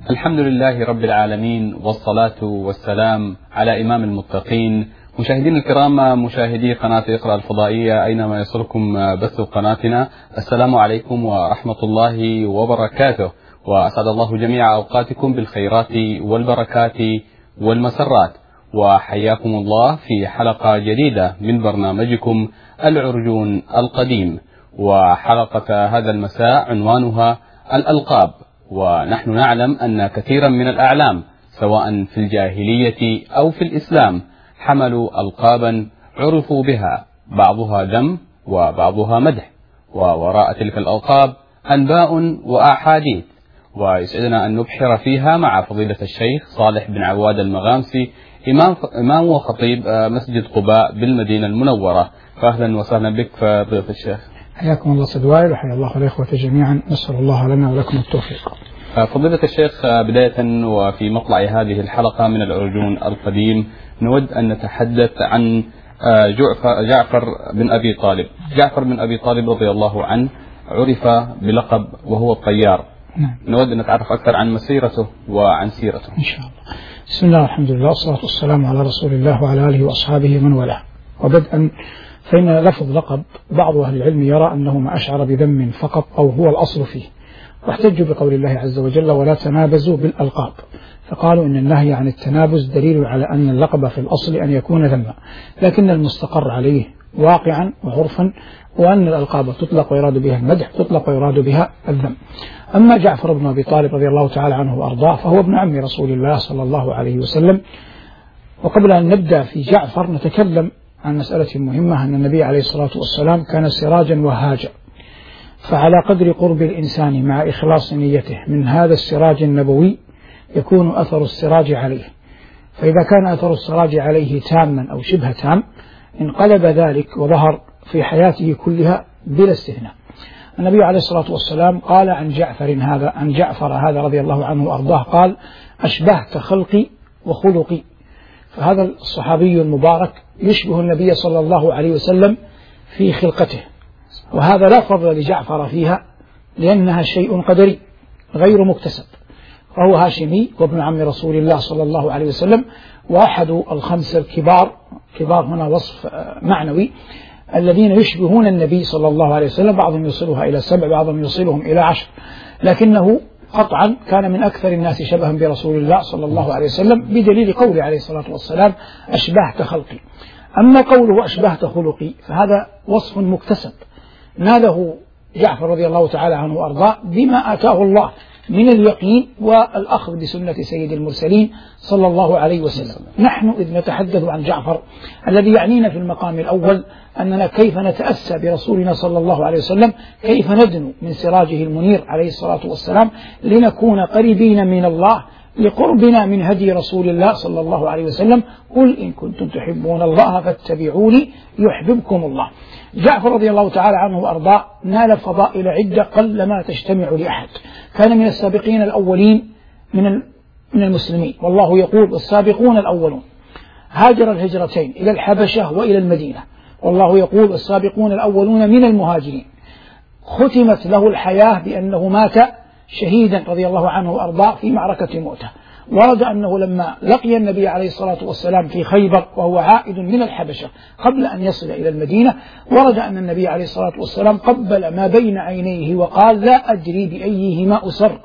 الحمد لله رب العالمين، والصلاة والسلام على إمام المتقين. مشاهدين الكرام، مشاهدي قناة إقرأ الفضائية أينما يصلكم بث قناتنا، السلام عليكم ورحمة الله وبركاته، وأسعد الله جميع أوقاتكم بالخيرات والبركات والمسرات، وحياكم الله في حلقة جديدة من برنامجكم العرجون القديم. وحلقة هذا المساء عنوانها الألقاب. ونحن نعلم أن كثيرا من الأعلام سواء في الجاهلية أو في الإسلام حملوا ألقابا عرفوا بها، بعضها ذم وبعضها مدح، ووراء تلك الألقاب أنباء وأحاديث، ويسعدنا أن نبحر فيها مع فضيلة الشيخ صالح بن عواد المغامسي، إمام وخطيب مسجد قباء بالمدينة المنورة. فأهلا وسهلا بك فضيلة الشيخ. حياكم الله سيد وائل، وحيا الله الإخوة جميعا، نسأل الله لنا ولكم التوفيق. فضيلة الشيخ، بداية وفي مطلع هذه الحلقة من العرجون القديم نود أن نتحدث عن جعفر بن أبي طالب. جعفر بن أبي طالب رضي الله عنه عرف بلقب وهو الطيار. نود أن نتعرف أكثر عن مسيرته وعن سيرته إن شاء الله. بسم الله والحمد لله والصلاة والسلام على رسول الله وعلى آله وأصحابه من والاه. وبدءا فإن لفظ لقب بعض أهل العلم يرى أنه ما أشعر بذم فقط أو هو الأصل فيه، واحتجوا بقول الله عز وجل ولا تنابزوا بالألقاب، فقالوا إن النهي عن التنابز دليل على أن اللقب في الأصل أن يكون ذما، لكن المستقر عليه واقعا وعرفا وأن الألقاب تطلق ويراد بها المدح، تطلق ويراد بها الذم. أما جعفر بن أبي طالب رضي الله تعالى عنه وأرضاه فهو ابن عم رسول الله صلى الله عليه وسلم. وقبل أن نبدأ في جعفر نتكلم عن مسألة مهمة، أن النبي عليه الصلاة والسلام كان سراجا وهاجا، فعلى قدر قرب الإنسان مع إخلاص نيته من هذا السراج النبوي يكون أثر السراج عليه، فإذا كان أثر السراج عليه تاما أو شبه تام انقلب ذلك وظهر في حياته كلها بلا استثناء. النبي عليه الصلاة والسلام قال عن جعفر هذا رضي الله عنه وأرضاه، قال أشبهت خلقي وخلقي. فهذا الصحابي المبارك يشبه النبي صلى الله عليه وسلم في خلقته، وهذا لا فضل لجعفر فيها لأنها شيء قدري غير مكتسب، فهو هاشمي وابن عم رسول الله صلى الله عليه وسلم، وأحد الخمسة الكبار، كبار هنا وصف معنوي، الذين يشبهون النبي صلى الله عليه وسلم، بعضهم يوصلها إلى 7، بعضهم يوصلهم إلى 10، لكنه قطعا كان من أكثر الناس شبها برسول الله صلى الله عليه وسلم بدليل قوله عليه الصلاة والسلام أشبهت خلقي. أما قوله أشبهت خلقي فهذا وصف مكتسب ناله جعفر رضي الله تعالى عنه وأرضاه بما آتاه الله من اليقين والأخذ بسنة سيد المرسلين صلى الله عليه وسلم. نحن إذ نتحدث عن جعفر الذي يعنينا في المقام الأول أننا كيف نتأسى برسولنا صلى الله عليه وسلم، كيف ندنو من سراجه المنير عليه الصلاة والسلام لنكون قريبين من الله لقربنا من هدي رسول الله صلى الله عليه وسلم. قل إن كنتم تحبون الله فاتبعوني يحببكم الله. جعفر رضي الله تعالى عنه وأرضاه نال فضائل عدة قلما تجتمع لأحد، كان من السابقين الأولين من المسلمين، والله يقول السابقون الأولون هاجر الهجرتين إلى الحبشة وإلى المدينة، والله يقول السابقون الأولون من المهاجرين. ختمت له الحياة بأنه مات شهيدا رضي الله عنه وأرضاه في معركة مؤتة. ورد أنه لما لقي النبي عليه الصلاة والسلام في خيبر وهو عائد من الحبشة قبل أن يصل إلى المدينة، ورد أن النبي عليه الصلاة والسلام قبل ما بين عينيه وقال لا أدري بأيهما أسر،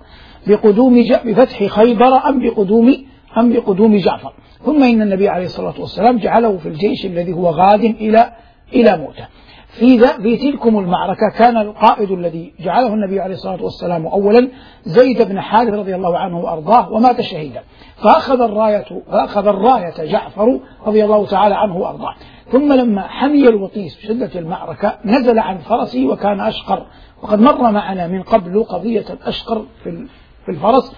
بفتح خيبر أم بقدوم جعفر. ثم إن النبي عليه الصلاة والسلام جعله في الجيش الذي هو غاد إلى مؤتة. في تلكم المعركة كان القائد الذي جعله النبي عليه الصلاة والسلام أولا زيد بن حارث رضي الله عنه وأرضاه، ومات شهيدا، فأخذ الراية جعفر رضي الله تعالى عنه وأرضاه. ثم لما حمي الوطيس بشدة المعركة نزل عن فرسه وكان أشقر، وقد مر معنا من قبل قضية الأشقر في الفرس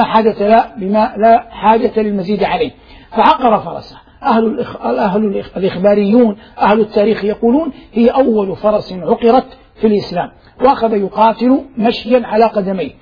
بما لا حاجة للمزيد عليه، فعقر فرسه. أهل الإخباريون أهل التاريخ يقولون هي أول فرس عقرت في الإسلام، وأخذ يقاتل مشيا على قدميه،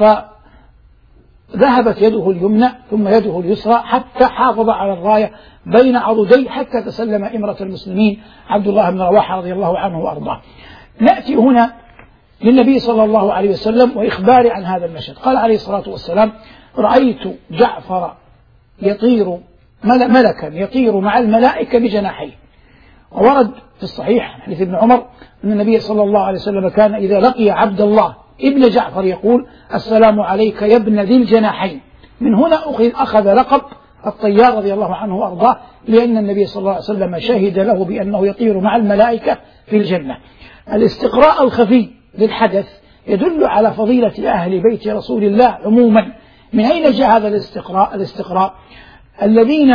فذهبت يده اليمنى ثم يده اليسرى حتى حافظ على الراية بين عضديه حتى تسلم إمرة المسلمين عبد الله بن رواحة رضي الله عنه وأرضاه. نأتي هنا للنبي صلى الله عليه وسلم وإخبار عن هذا المشهد. قال عليه الصلاة والسلام رأيت جعفر يطير ملكا يطير مع الملائكة بجناحيه. وورد في الصحيح حديث ابن عمر أن النبي صلى الله عليه وسلم كان إذا لقي عبد الله ابن جعفر يقول السلام عليك يا ابن ذي الجناحين. من هنا أخذ لقب الطيار رضي الله عنه وأرضاه، لأن النبي صلى الله عليه وسلم شهد له بأنه يطير مع الملائكة في الجنة. الاستقراء الخفي للحدث يدل على فضيلة أهل بيت رسول الله عموما. من أين جاء هذا الاستقراء؟ الذين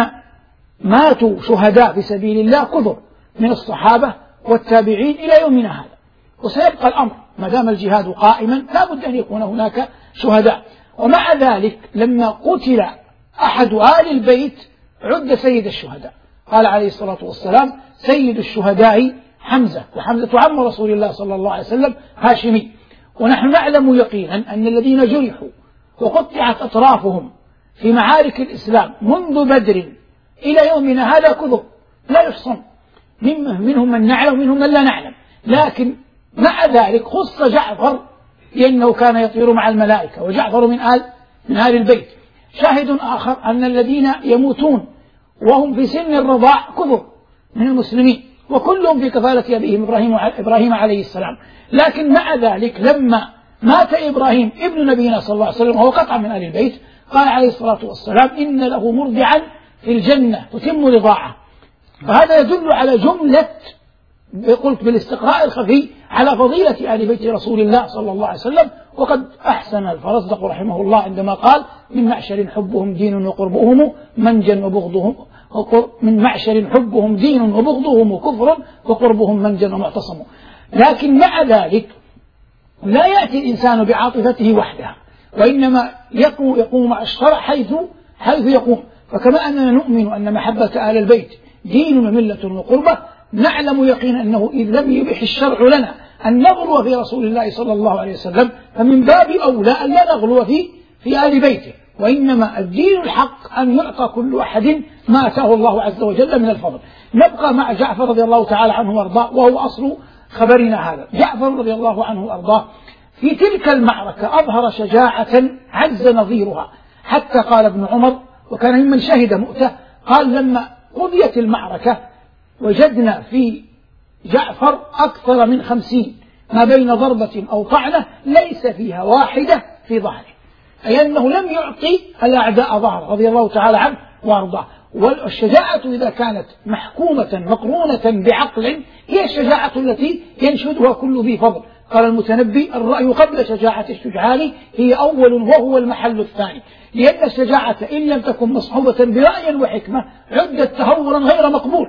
ماتوا شهداء في سبيل الله كثر من الصحابة والتابعين إلى يومنا هذا، وسيبقى الأمر ما دام الجهاد قائما لا بد أن يكون هناك شهداء. ومع ذلك لما قتل أحد آل البيت عد سيد الشهداء، قال عليه الصلاة والسلام سيد الشهداء حمزة، وحمزة عم رسول الله صلى الله عليه وسلم هاشمي. ونحن نعلم يقينا أن الذين جرحوا وقطعت أطرافهم في معارك الإسلام منذ بدر إلى يومنا هذا كثر لا يحصن، منهم من نعلم ومنهم من لا نعلم، لكن مع ذلك خص جعفر لأنه كان يطير مع الملائكة، وجعفر من آل البيت. شاهد آخر أن الذين يموتون وهم في سن الرضاع كثر من المسلمين، وكلهم في كفالة أبيهم إبراهيم عليه السلام. لكن مع ذلك لما مات إبراهيم ابن نبينا صلى الله عليه وسلم وهو قطعا من آل البيت قال عليه الصلاة والسلام إن له مرضعا في الجنة تتم رضاعه. فهذا يدل على جملة قلت بالاستقراء الخفي على فضيلة آل بيت رسول الله صلى الله عليه وسلم. وقد أحسن الفرزدق رحمه الله عندما قال من معشر حبهم دين وقربهم منجا وبغضهم من معشر حبهم دين وبغضهم كفر وقربهم منجا ومعتصم. لكن مع ذلك لا يأتي الإنسان بعاطفته وحدها، وإنما يقوم مع الشرع حيث يقوم. فكما أننا نؤمن أن محبة آل البيت دين وملة وقربة، نعلم يقينا أنه إذ لم يبح الشرع لنا أن نغلو في رسول الله صلى الله عليه وسلم فمن باب أولى أن لا نغلو في آل بيته، وإنما الدين الحق أن يعطى كل أحد ما أتاه الله عز وجل من الفضل. نبقى مع جعفر رضي الله تعالى عنه وأرضاه، وهو أصل خبرنا هذا. جعفر رضي الله عنه وأرضاه في تلك المعركة أظهر شجاعة عز نظيرها، حتى قال ابن عمر وكان ممن شهد مؤتة قال لما قضيت المعركة وجدنا في جعفر أكثر من 50 ما بين ضربة أو طعنة ليس فيها واحدة في ظهره، أي أنه لم يعطي الأعداء ظهره رضي الله تعالى عنه وأرضاه. والشجاعة إذا كانت محكومة مقرونة بعقل هي الشجاعة التي ينشدها كل ذي فضل. قال المتنبي الرأي قبل شجاعة الشجعان هي أول وهو المحل الثاني، لأن الشجاعة إن لم تكن مصحوبة برأي وحكمة عدت تهورا غير مقبول.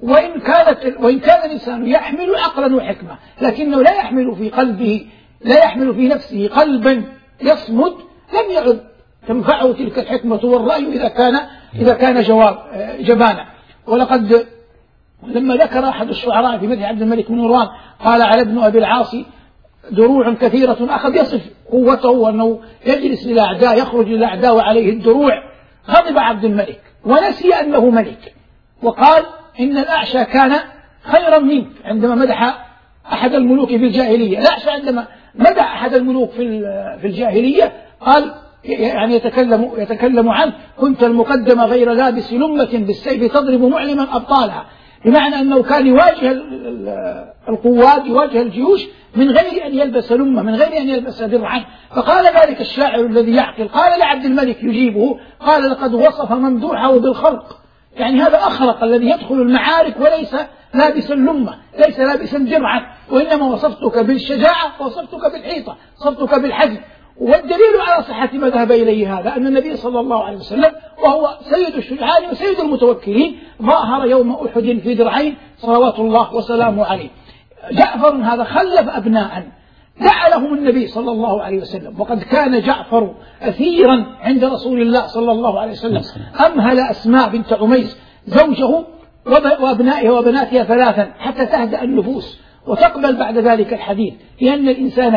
وإن كان الإنسان يحمل عقلا وحكمة لكنه لا يحمل في نفسه قلبا يصمد لم يعد تنفعه تلك الحكمة والرأي إذا كان جبانا. ولقد لما ذكر أحد الشعراء في مدح عبد الملك بن مروان قال على ابن أبي العاص دروع كثيرة، أخذ يصف قوته وأنه يجلس للأعداء يخرج للأعداء وعليه الدروع. غضب عبد الملك ونسي أنه ملك وقال إن الأعشى كان خيرا منك عندما مدح أحد الملوك في الجاهلية. الأعشى عندما مدح أحد الملوك في الجاهلية قال يعني يتكلم عنه كنت المقدم غير لابس لمة بالسيف تضرب معلما أبطالها، بمعنى أنه كان يواجه القوات يواجه الجيوش من غير أن يلبس لمة من غير أن يلبس درعا. فقال ذلك الشاعر الذي يعقل قال لعبد الملك يجيبه قال لقد وصف ممدوحه بالخرق، يعني هذا أخرق الذي يدخل المعارك وليس لابسا لمة ليس لابسا درعا، وإنما وصفتك بالشجاعة وصفتك بالحيطة وصفتك بالحزم. والدليل على صحة ما ذهب إليه هذا أن النبي صلى الله عليه وسلم وهو سيد الشجعان وسيد المتوكلين ظاهر يوم أحد في درعين صلوات الله وسلامه عليه. جعفر هذا خلف أبناء دعا لهم النبي صلى الله عليه وسلم، وقد كان جعفر أثيرا عند رسول الله صلى الله عليه وسلم. أمهل أسماء بنت عميس زوجه وأبنائها وبناتها 3 حتى تهدأ النفوس وتقبل بعد ذلك الحديث، لأن الإنسان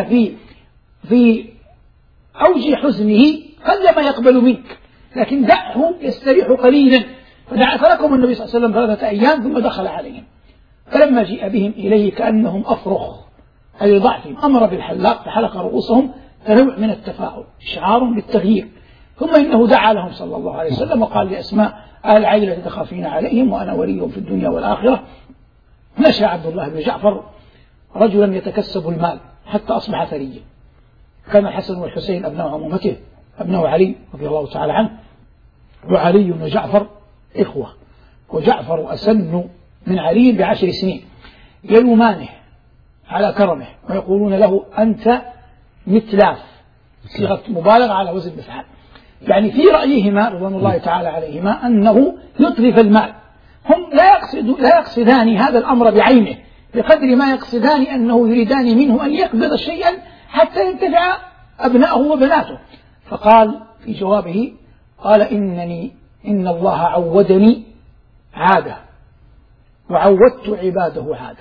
في أوج حزنه قلما يقبل منك، لكن دعه يستريح قليلا. فتركهم النبي صلى الله عليه وسلم 3 أيام ثم دخل عليهم، فلما جيء بهم إليه كأنهم أفرخ أي ضعفهم أمر بالحلاق فحلق رؤوسهم كنوع من التفاؤل إشعار بالتغيير. ثم إنه دعا لهم صلى الله عليه وسلم وقال لأسماء: أهل عائلة تخافين عليهم وأنا وليهم في الدنيا والآخرة. نشأ عبد الله بن جعفر رجلا يتكسب المال حتى أصبح ثريا. كان الحسن والحسين أبناء عمومته، أبناء علي رضي الله تعالى عنه، وعلي وجعفر إخوة، وجعفر أسن من علي ب10 سنين، يلومانه على كرمه ويقولون له: أنت مثلاث، صيغة مبالغة على وزن مفعال، يعني في رأيهما رضوان الله تعالى عليهما أنه يتلف المال. هم لا يقصدان هذا الأمر بعينه بقدر ما يقصدان أنه يريدان منه أن يقبض شيئا حتى ينتفع أبناءه وبناته. فقال في جوابه: قال: إن الله عودني عادة وعودت عباده عادة،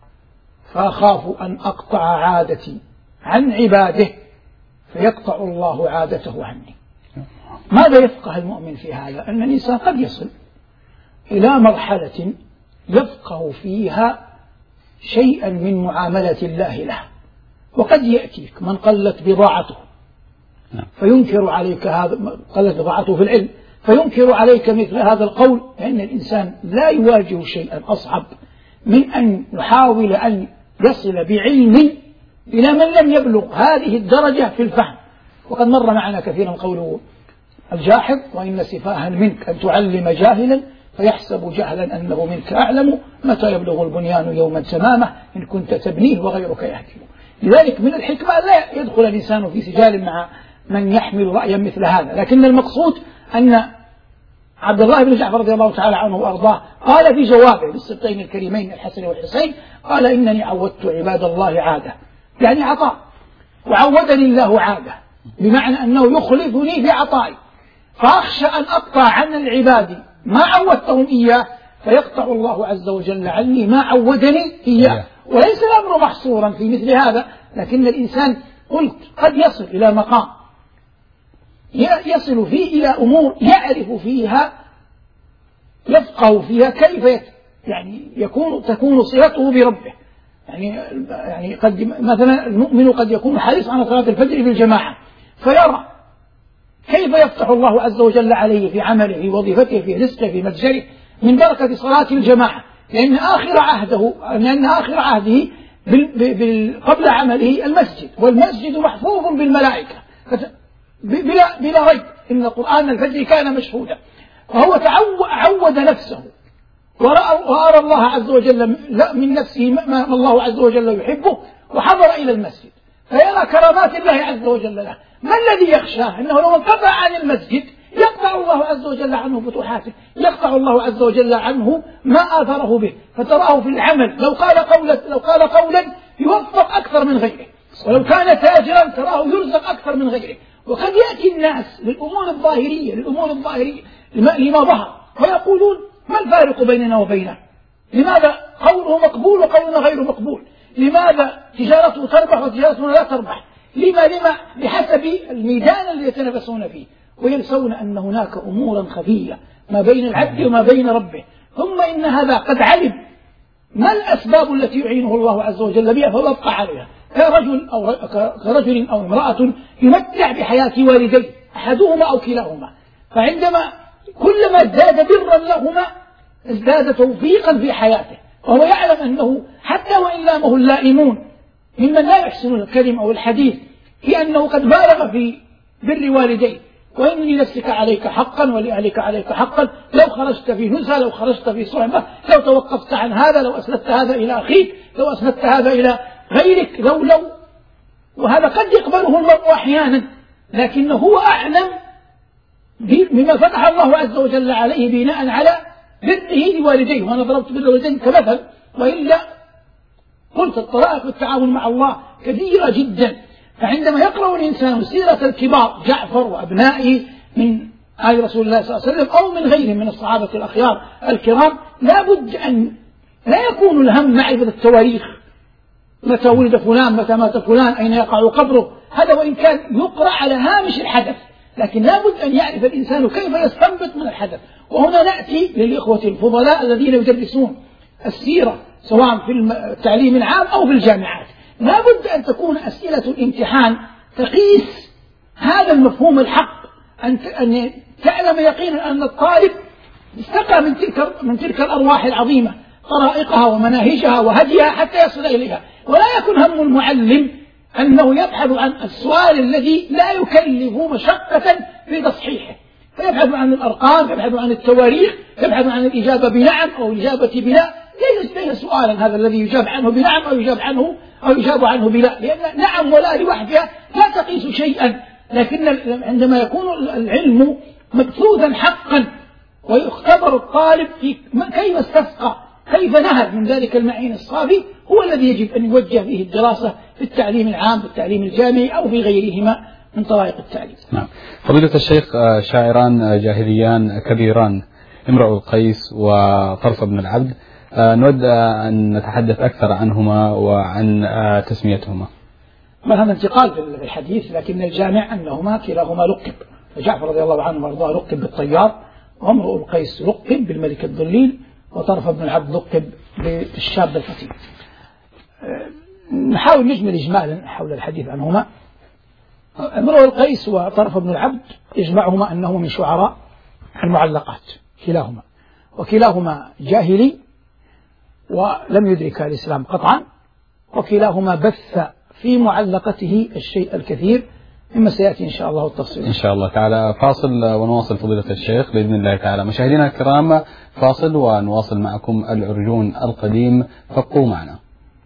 فأخاف أن أقطع عادتي عن عباده فيقطع الله عادته عني. ماذا يفقه المؤمن في هذا؟ أن الإنسان قد يصل إلى مرحلة يفقه فيها شيئا من معاملة الله له، وقد يأتيك من قلت بضاعته فينكر عليك هذا، قلت بضاعته في العلم فينكر عليك مثل هذا القول، لأن الإنسان لا يواجه شيئا أصعب من أن يحاول أن يصل بعلم إلى من لم يبلغ هذه الدرجة في الفهم. وقد مر معنا كثيرا قوله الجاحظ: وإن سفاها منك أن تعلم جاهلا فيحسب جهلا أنه منك أعلم، متى يبلغ البنيان يوما تمامه إن كنت تبنيه وغيرك يهدم. لذلك من الحكمة لا يدخل الإنسان في سجال مع من يحمل رأيا مثل هذا، لكن المقصود أن عبد الله بن جعفر رضي الله تعالى عنه وأرضاه قال في جوابه للسبطين الكريمين الحسن والحسين: قال: إنني عودت عباد الله عادة، يعني عطاء، وعودني الله عادة، بمعنى أنه يخلفني في عطائي، فأخشى أن أقطع عن العباد ما عودتهم إياه فيقطع الله عز وجل عني ما عودني إياه. وليس الأمر محصورا في مثل هذا، لكن الإنسان قلت قد يصل إلى مقام يصل فيه إلى أمور يعرف فيها، يفقه فيها كيف يعني تكون صلته بربه. يعني قد مثلا المؤمن قد يكون حريص على صلاة الفجر في الجماعة، فيرى كيف يفتح الله عز وجل عليه في عمله، في وظيفته، في رزقه، في متجره، من بركة صلاة الجماعة، لأن آخر عهده قبل عمله المسجد، والمسجد محفوظ بالملائكة بلا ريب، إن قرآن الفجر كان مشهودا. فهو عود نفسه وأرى الله عز وجل من نفسه ما الله عز وجل يحبه، وحضر إلى المسجد فيرى كرامات الله عز وجل له. ما الذي يخشاه؟ أنه لو انقطع عن المسجد يقطع الله عز وجل عنه فتوحاته، يقطع الله عز وجل عنه ما آثره به، فتراه في العمل لو قال قولا يوفق أكثر من غيره، ولو كان تاجرا تراه يرزق أكثر من غيره. وقد يأتي الناس للأمور الظاهرية لما ظهر ويقولون: ما الفارق بيننا وبينه؟ لماذا قوله مقبول وقولنا غير مقبول؟ لماذا تجارته تربح وتجارتنا لا تربح؟ لما بحسب الميدان الذي يتنافسون فيه، وينسون أن هناك أمورا خفية ما بين العبد وما بين ربه. ثم إن هذا قد علم ما الأسباب التي يعينه الله عز وجل بها فيبقى عليها، كرجل أو امرأة يمتع بحياة والديه أحدهما أو كلاهما، فعندما كلما ازداد برا لهما ازداد توفيقا في حياته، وهو يعلم أنه حتى وإن لامه اللائمون ممن لا يحسن الكلم أو الحديث في أنه قد بالغ في بر والديه، وإن لنفسك عليك حقا ولأهلك عليك حقا، لو خرجت في نزهة، لو خرجت في صعبة، لو توقفت عن هذا، لو أسندت هذا إلى أخيك، لو أسندت هذا إلى غيرك، لو وهذا قد يقبله المرء أحيانا، لكنه هو أعلم بما فتح الله عز وجل عليه بناء على بره لوالديه. وأنا ضربت بر الوالدين كمثل، وإلا قلت الطرائق والتعاون مع الله كثيرة جدا. فعندما يقرأ الإنسان سيرة الكبار جعفر وأبنائه من آل رسول الله صلى الله عليه وسلم أو من غيرهم من الصحابة الأخيار الكرام، لا بد أن لا يكون الهم معرفة التواريخ، متى ولد فلان، متى مات فلان، أين يقع قبره، هذا وإن كان يقرأ على هامش الحدث، لكن لا بد أن يعرف الإنسان كيف يستنبط من الحدث. وهنا نأتي للإخوة الفضلاء الذين يدرسون السيرة سواء في التعليم العام أو في الجامعات، لا بد أن تكون أسئلة الامتحان تقيس هذا المفهوم الحق أن تعلم يقينا أن الطالب استقى من تلك الأرواح العظيمة طرائقها ومناهجها وهديها حتى يصل إليها. ولا يكون هم المعلم أنه يبحث عن السؤال الذي لا يكلف مشقة في تصحيحه، فيبحث عن الأرقام، يبحث عن التواريخ، يبحث عن الإجابة بنعم أو الإجابة بلا. ليس سؤالا هذا الذي يجاب عنه بنعم أو يجاب عنه بلا، لأن نعم ولا لوحدها لا تقيس شيئا. لكن عندما يكون العلم مبثوثا حقا ويختبر الطالب في كيف استسقى، كيف نهل من ذلك المعين الصافي، هو الذي يجب أن يوجه به الدراسة في التعليم العام، في التعليم الجامعي، أو في غيرهما من طرائق التعليم. نعم. فضيلة الشيخ، شاعران جاهليان كبيران، امرؤ القيس وطرف بن العبد، نود أن نتحدث أكثر عنهما وعن تسميتهما. ما هذا انتقال في الحديث، لكن الجامع أنهما كلاهما لقب. فجعفر رضي الله عنه وارضاه لقب بالطيار، وامرؤ القيس لقب بالملك الضليل، وطرف بن العبد لقب بالشاب الفتي. نحاول نجمل إجمالا حول الحديث عنهما. امرؤ القيس وطرف بن العبد يجمعهما أنهما من شعراء المعلقات كلاهما، وكلاهما جاهلي ولم يدرك الإسلام قطعا، وكلاهما بث في معلقته الشيء الكثير مما سيأتي إن شاء الله التفصيل. إن شاء الله تعالى. فاصل ونواصل فضيلة الشيخ بإذن الله تعالى. مشاهدينا الكرام، فاصل ونواصل معكم العرجون القديم، فابقوا معنا.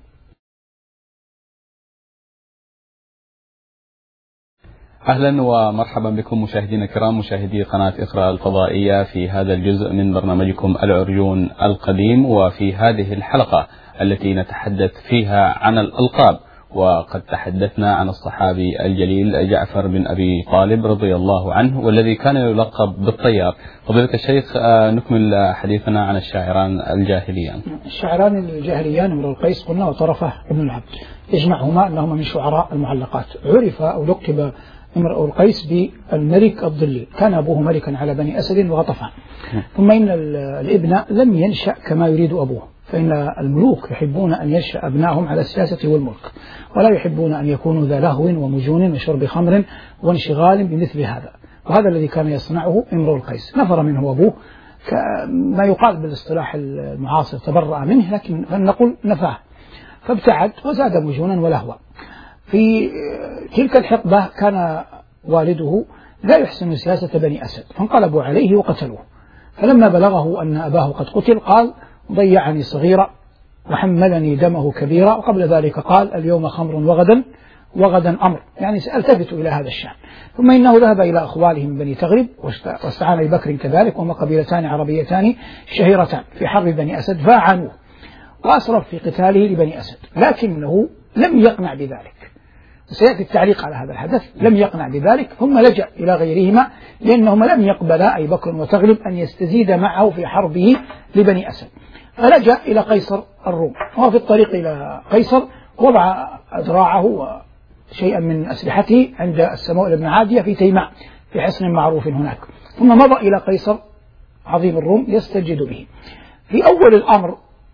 أهلا ومرحبا بكم مشاهدينا الكرام، مشاهدي قناة إقرأ الفضائية، في هذا الجزء من برنامجكم العرجون القديم، وفي هذه الحلقة التي نتحدث فيها عن الألقاب. وقد تحدثنا عن الصحابي الجليل جعفر بن أبي طالب رضي الله عنه، والذي كان يلقب بالطيار. فضيلة الشيخ، نكمل حديثنا عن الشاعران الجاهليان. الشاعران الجاهليان امرؤ القيس قلنا وطرفه بن العبد، يجمعهما أنهما من شعراء المعلقات. عرف أو لقب امرؤ القيس بالملك الضليل، كان أبوه ملكا على بني أسد وغطفان. ثم إن الابن لم ينشأ كما يريد أبوه، فإن الملوك يحبون أن ينشأ أبنائهم على السياسة والملك، ولا يحبون أن يكونوا ذا لهو ومجون وشرب خمر وانشغال بمثل هذا. وهذا الذي كان يصنعه امرؤ القيس. نفر منه أبوه، ما يقال بالاصطلاح المعاصر تبرأ منه، لكن نقول نفاه، فابتعد وزاد مجونا ولهوا. في تلك الحقبة كان والده لا يحسن سياسة بني أسد، فانقلبوا عليه وقتلوه. فلما بلغه أن أباه قد قتل قال: ضيعني صغيرا وحملني دمه كبيرا. وقبل ذلك قال: اليوم خمر وغدا أمر، يعني سألتفت إلى هذا الشأن. ثم إنه ذهب إلى أخواله من بني تغرب، واستعان ببكر كذلك، وهما قبيلتان عربيتان شهيرتان في حرب بني أسد، فاعانوه وأسرف في قتاله لبني أسد، لكنه لم يقنع بذلك. سيأتي التعليق على هذا الحدث. لم يقنع بذلك، ثم لجأ إلى غيرهما، لأنهما لم يقبلا أي بكر وتغلب أن يستزيد معه في حربه لبني أسد. فلجأ إلى قيصر الروم، وهو في الطريق إلى قيصر وضع أذراعه وشيئا من أسلحته عند السموئل بن عادية في تيماء في حصن معروف هناك، ثم مضى إلى قيصر عظيم الروم يستجد به. في أول الأمر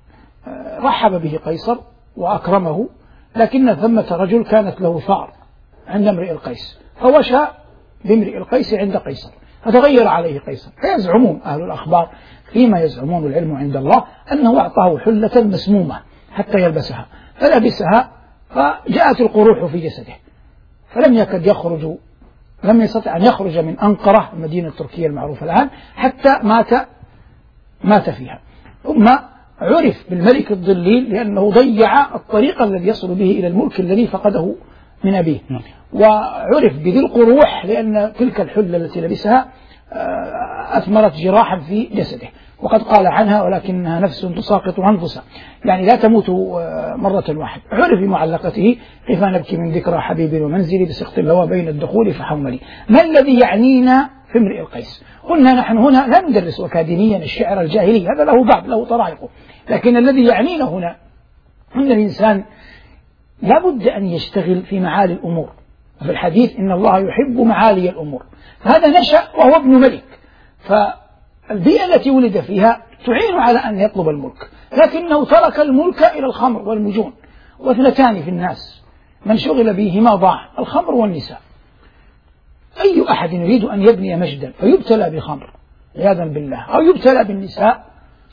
رحب به قيصر وأكرمه، لكن ثمة رجل كانت له ثار عند امرئ القيس، فوشى بامرئ القيس عند قيصر، فتغير عليه قيصر. فيزعمون أهل الأخبار فيما يزعمون العلم عند الله أنه أعطاه حلة مسمومة حتى يلبسها، فلبسها فجاءت القروح في جسده، لم يستطع أن يخرج من أنقرة المدينة التركية المعروفة الآن حتى مات فيها. ثم عرف بالملك الضليل لأنه ضيع الطريق الذي يصل به إلى الملك الذي فقده من أبيه، وعرف بذي القروح لأن تلك الحلة التي لبسها أثمرت جراحا في جسده، وقد قال عنها: ولكنها نفس تساقط أنفسها، يعني لا تموت مرة واحدة. عرف بمعلقته: كيف نبكي من ذكرى حبيب ومنزلي بسقط اللوى بين الدخول فحملي. ما الذي يعنينا في امرئ القيس؟ قلنا نحن هنا لا ندرس أكاديميا الشعر الجاهلي، هذا له باب، له طرائقه، لكن الذي يعنينا هنا أن الإنسان لا بد أن يشتغل في معالي الأمور. وفي الحديث: إن الله يحب معالي الأمور. هذا نشأ وهو ابن ملك، فالبيئة التي ولد فيها تعين على أن يطلب الملك، لكنه ترك الملك إلى الخمر والمجون، واثنتان في الناس من شغل بهما ضاع: الخمر والنساء. أي أحد يريد أن يبني مجدا فيبتلى بخمر عياذا بالله أو يبتلى بالنساء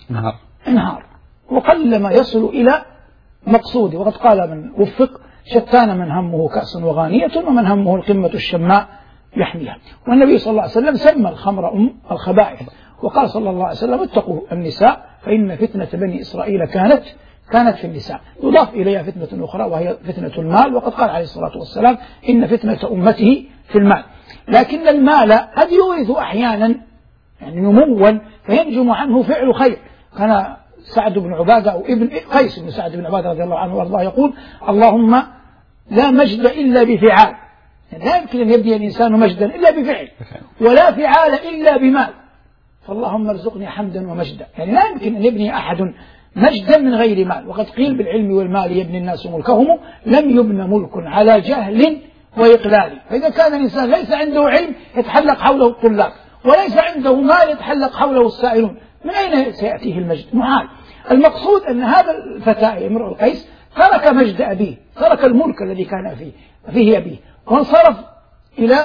انهار وقلما يصل إلى مقصوده. وقد قال من وفق: شتان من همه كأس وغانية ومن همه القمة الشماء يحميها. والنبي صلى الله عليه وسلم سمى الخمر أم الخبائث، وقال صلى الله عليه وسلم: اتقوا النساء فإن فتنة بني إسرائيل كانت في النساء. يضاف إليها فتنة أخرى وهي فتنة المال، وقد قال عليه الصلاة والسلام: إن فتنة أمته في المال. لكن المال قد يورث أحيانا يعني نموا فينجم عنه فعل خير. كان سعد بن عبادة أو ابن قيس بن سعد بن عبادة رضي الله عنه وارضاه يقول: اللهم لا مجد إلا بفعال. يعني لا يمكن أن يبني الإنسان مجدا إلا بفعل، ولا فعال إلا بمال، فاللهم ارزقني حمدا ومجدا. يعني لا يمكن أن يبني أحد مجدا من غير مال. وقد قيل: بالعلم والمال يبني الناس ملكهم، لم يبن ملك على جهل وإقلال. فإذا كان الإنسان ليس عنده علم يتحلق حوله الطلاب، وليس عنده مال يتحلق حوله السائلون، من أين سيأتيه المجد؟ محال. المقصود أن هذا الفتى امرؤ القيس ترك مجد أبيه، ترك الملك الذي كان فيه أبيه، وانصرف إلى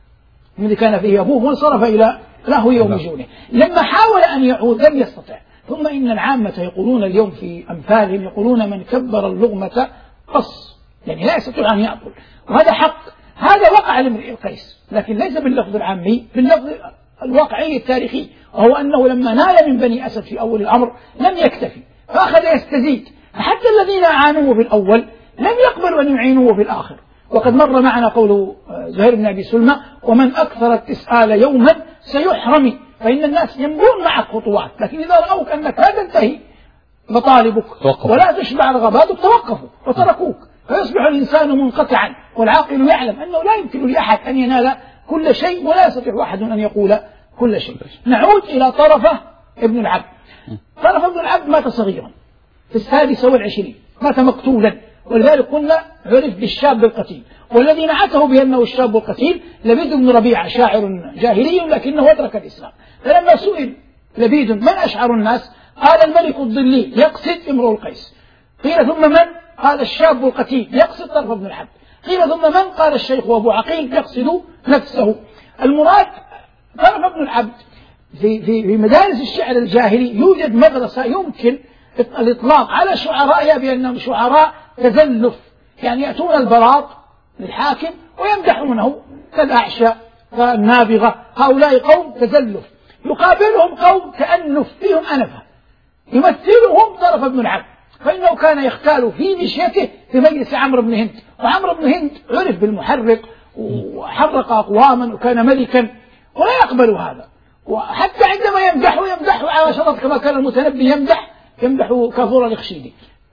الذي كان فيه أبوه، وانصرف إلى له يوم جونه. لما حاول أن يعود لم يستطع. ثم إن العامة يقولون اليوم في أمثالهم يقولون: من كبر اللغمة قص، يعني لا يستطيع أن يأكل. وهذا حق، هذا وقع لامرئ القيس، لكن ليس باللفظ العامي، باللفظ الواقعي التاريخي، وهو أنه لما نال من بني أسد في أول الأمر لم يكتفي، فأخذ يستزيد. فحتى الذين أعانوه في الأول لم يقبلوا أن يعينوه في الآخر. وقد مر معنا قول زهير بن أبي سلمى: ومن أكثر التسآل يوما سيحرم. فإن الناس يمضون معك خطوات، لكن إذا رأوك أنك لا تنتهي مطالبك ولا تشبع رغباتك توقفوا وتركوك، فيصبح الإنسان منقطعا. والعاقل يعلم أنه لا يمكن لأحد أن ينال كل شيء، ولا يستطيع أحد أن يقول كل شيء. نعود إلى طرفة ابن العبد. طرفة ابن العبد مات صغيرا في 26، مات مقتولا، ولذلك قلنا عرف بالشاب القتيل. والذي نعته بأنه الشاب القتيل لبيد بن ربيعة، شاعر جاهلي لكنه أدرك الإسلام. فلما سئل لبيد: من أشعر الناس؟ قال: الملك الظلي يقصد امرؤ القيس. قيل: ثم من؟ قال: الشاب القتيل يقصد طرف ابن العبد. قيل: ثم من؟ قال: الشيخ أبو عقيل يقصد نفسه. المراد طرف ابن العبد في مدارس الشعر الجاهلي يوجد مدرسة يمكن الإطلاق على شعرائها بأنهم شعراء تزلف، يعني يأتون البراط للحاكم ويمدحونه كالأعشى كالنابغة. هؤلاء قوم تزلف، يقابلهم قوم تأنف فيهم أنفة، يمثلهم طرف ابن العبد، فإنه كان يختال في مشيته في مجلس عمرو بن هند. وعمرو بن هند عرف بالمحرق وحرق أقواما وكان ملكا، ولا يقبل هذا. وحتى عندما يمدحه على شرط كما كان المتنبي يمدح كافور الإخشيدي،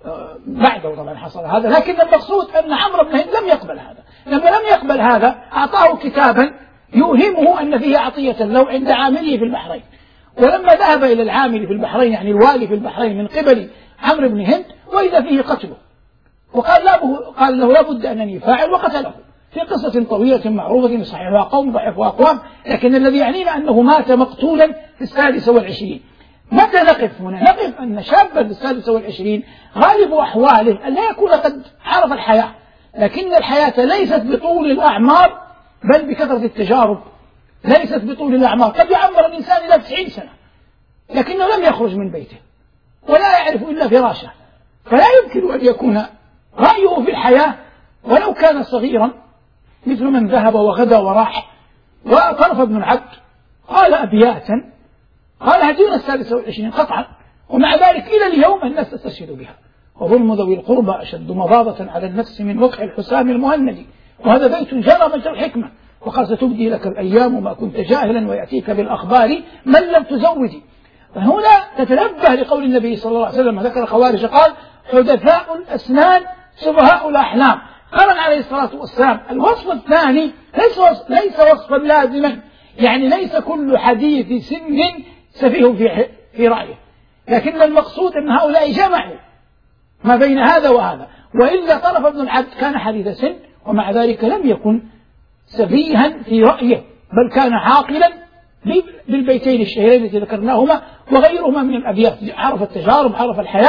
بعده طبعا حصل هذا. لكن المقصود أن عمرو بن هند لم يقبل هذا. لما لم يقبل هذا أعطاه كتابا يوهمه أن فيه عطية له عند عامله في البحرين. ولما ذهب إلى العامل في البحرين، يعني الوالي في البحرين من قبل عمرو بن هند، وإذا فيه قتله، وقال له: لا بد أنني فاعل، وقتله في قصة طويلة معروفة صحيحها قوم ضعفها أقوام. لكن الذي يعنينا أنه مات مقتولا في 26. متى نقف هنا؟ نقف أن شابا في 26 غالب أحواله أن لا يكون قد عرف الحياة، لكن الحياة ليست بطول الأعمار بل بكثرة التجارب. ليست بطول الأعمار، قد يعمر الإنسان إلى 90 سنة لكنه لم يخرج من بيته ولا يعرف إلا فراشه، فلا يمكن أن يكون رأيه في الحياة ولو كان صغيرا مثل من ذهب وغدا وراح. وطرف ابن العبد قال أبياتا قالها دون 26 قطعا، ومع ذلك إلى اليوم الناس تستشهد بها: وظلم ذوي القربى أشد مضاضة على النفس من وقع الحسام المهند، وهذا بيت جرى مجرى الحكمة، وقال: ستبدي لك الأيام ما كنت جاهلا ويأتيك بالأخبار من لم تزودي. فهنا تتنبه لقول النبي صلى الله عليه وسلم، ذكر خوارج قال: حدثاء الأسنان سفهاء الأحلام. قال عليه الصلاة والسلام: الوصف الثاني ليس وصفا لازما، يعني ليس كل حديث سن سفيه في رأيه، لكن المقصود أن هؤلاء جمعوا ما بين هذا وهذا. وإلا طرف ابن العبد كان حديث سن، ومع ذلك لم يكن سفيها في رأيه، بل كان عاقلا بالبيتين الشهيرين التي ذكرناهما وغيرهما من الأبيات. عرف التجارب، عرف الحياة،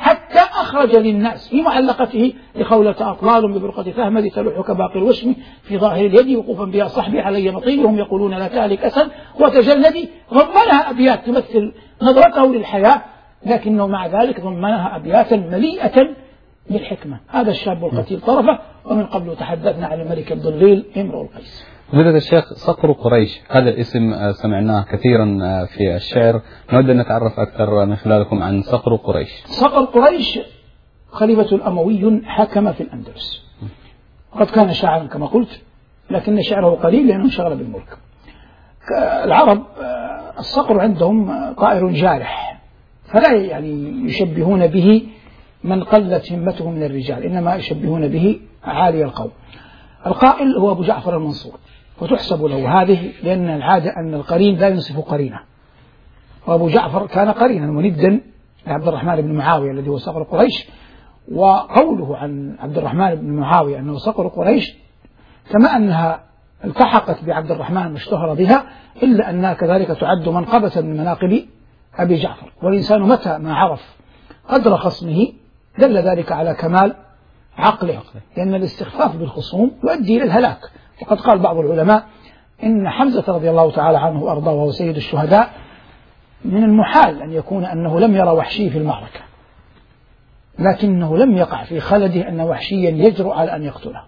حتى أخرج للناس في معلقته لخولة أطلال ببرقة فهمد تلوح كباقي الوشم في ظاهر اليد وقوفا بها صحبي علي مطيلهم يقولون لا تهلك أسد وتجلدي. ضمنها أبيات تمثل نظرته للحياة، لكنه مع ذلك ضمنها أبياتا مليئة بالحكمة. هذا الشاب القتيل طرفه. ومن قبل تحدثنا عن الملك الضليل امرؤ القيس. فضيلة الشيخ، صقر قريش هذا الاسم سمعناه كثيرا في الشعر، نود أن نتعرف أكثر من خلالكم عن صقر قريش. صقر قريش خليفة أموي حكم في الأندلس، قد كان شاعرا كما قلت، لكن شعره قليل لأنه انشغل بالملك. العرب الصقر عندهم طائر جارح، فلا يعني يشبهون به من قلت همته من الرجال، إنما يشبهون به عالي القوم. القائل هو أبو جعفر المنصور، وتحسب له هذه لأن العادة أن القرين لا ينصف قرينه، وأبو جعفر كان قرينا مندا لعبد الرحمن بن معاوية الذي هو صقر قريش. وقوله عن عبد الرحمن بن معاوية أنه صقر قريش كما أنها التحقت بعبد الرحمن واشتهر بها، إلا أنها كذلك تعد منقبة من مناقب أبي جعفر. والإنسان متى ما عرف قدر خصمه دل ذلك على كمال عقله، لأن الاستخفاف بالخصوم يؤدي إلى الهلاك. وقد قال بعض العلماء إن حمزة رضي الله تعالى عنه وأرضاه وهو سيد الشهداء من المحال أن يكون أنه لم يرى وحشي في المعركة، لكنه لم يقع في خلده أن وحشيا يجرؤ على أن يقتله،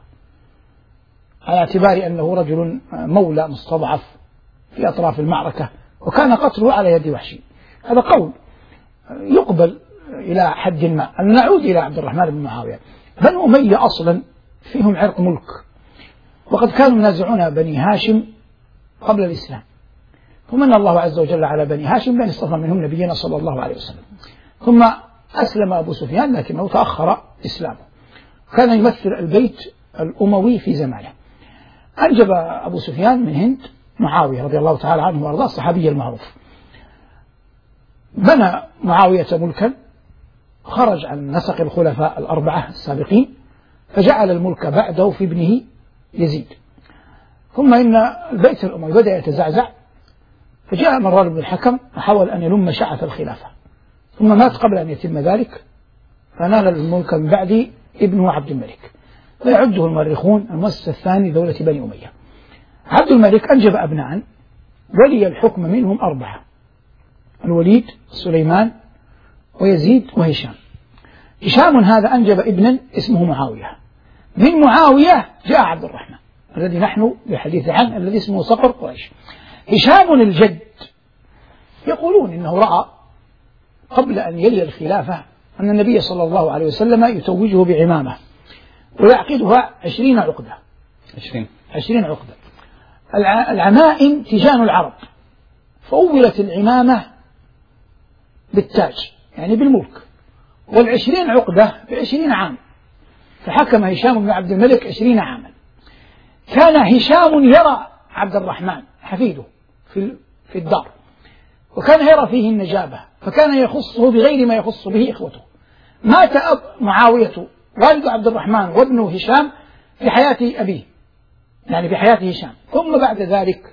على اعتبار أنه رجل مولى مستضعف في أطراف المعركة، وكان قتله على يد وحشي. هذا قول يقبل إلى حد ما. أن نعود إلى عبد الرحمن بن معاوية. بنو أمية أصلا فيهم عرق ملك، وقد كانوا ينازعون بني هاشم قبل الإسلام، فمن الله عز وجل على بني هاشم بأن اصطفى منهم نبينا صلى الله عليه وسلم. ثم أسلم أبو سفيان لكنه تأخر إسلامه، كان يمثل البيت الأموي في زمانه. أنجب أبو سفيان من هند معاوية رضي الله تعالى عنه وأرضاه الصحابي المعروف. بنى معاوية ملكا خرج عن نسق الخلفاء الأربعة السابقين، فجعل الملك بعده في ابنه يزيد. ثم إن البيت الأموي بدأ يتزعزع، فجاء مروان بن الحكم وحاول أن يلم شعث الخلافة، ثم مات قبل أن يتم ذلك، فنال الملك من بعد ابنه عبد الملك، ويعده المؤرخون المؤسس الثاني دولة بني أمية. عبد الملك أنجب أبناء ولي الحكم منهم 4: الوليد، سليمان، ويزيد، وهشام. هشام هذا أنجب ابنا اسمه معاوية. من معاوية جاء عبد الرحمن الذي نحن بحديث عنه الذي اسمه صقر قريش. هشام الجد يقولون إنه رأى قبل أن يلي الخلافة أن النبي صلى الله عليه وسلم يتوجه بعمامة ويعقدها 20 عقدة. 20 عقدة. العمائم تيجان العرب، فأولت العمامة بالتاج يعني بالملك، وال20 عقدة ب20 عام، فحكم هشام بن عبد الملك 20 عاما. كان هشام يرى عبد الرحمن حفيده في الدار، وكان يرى فيه النجابة، فكان يخصه بغير ما يخص به إخوته. مات أب معاوية والد عبد الرحمن وابنه هشام في حياة أبيه، يعني في حياة هشام. ثم بعد ذلك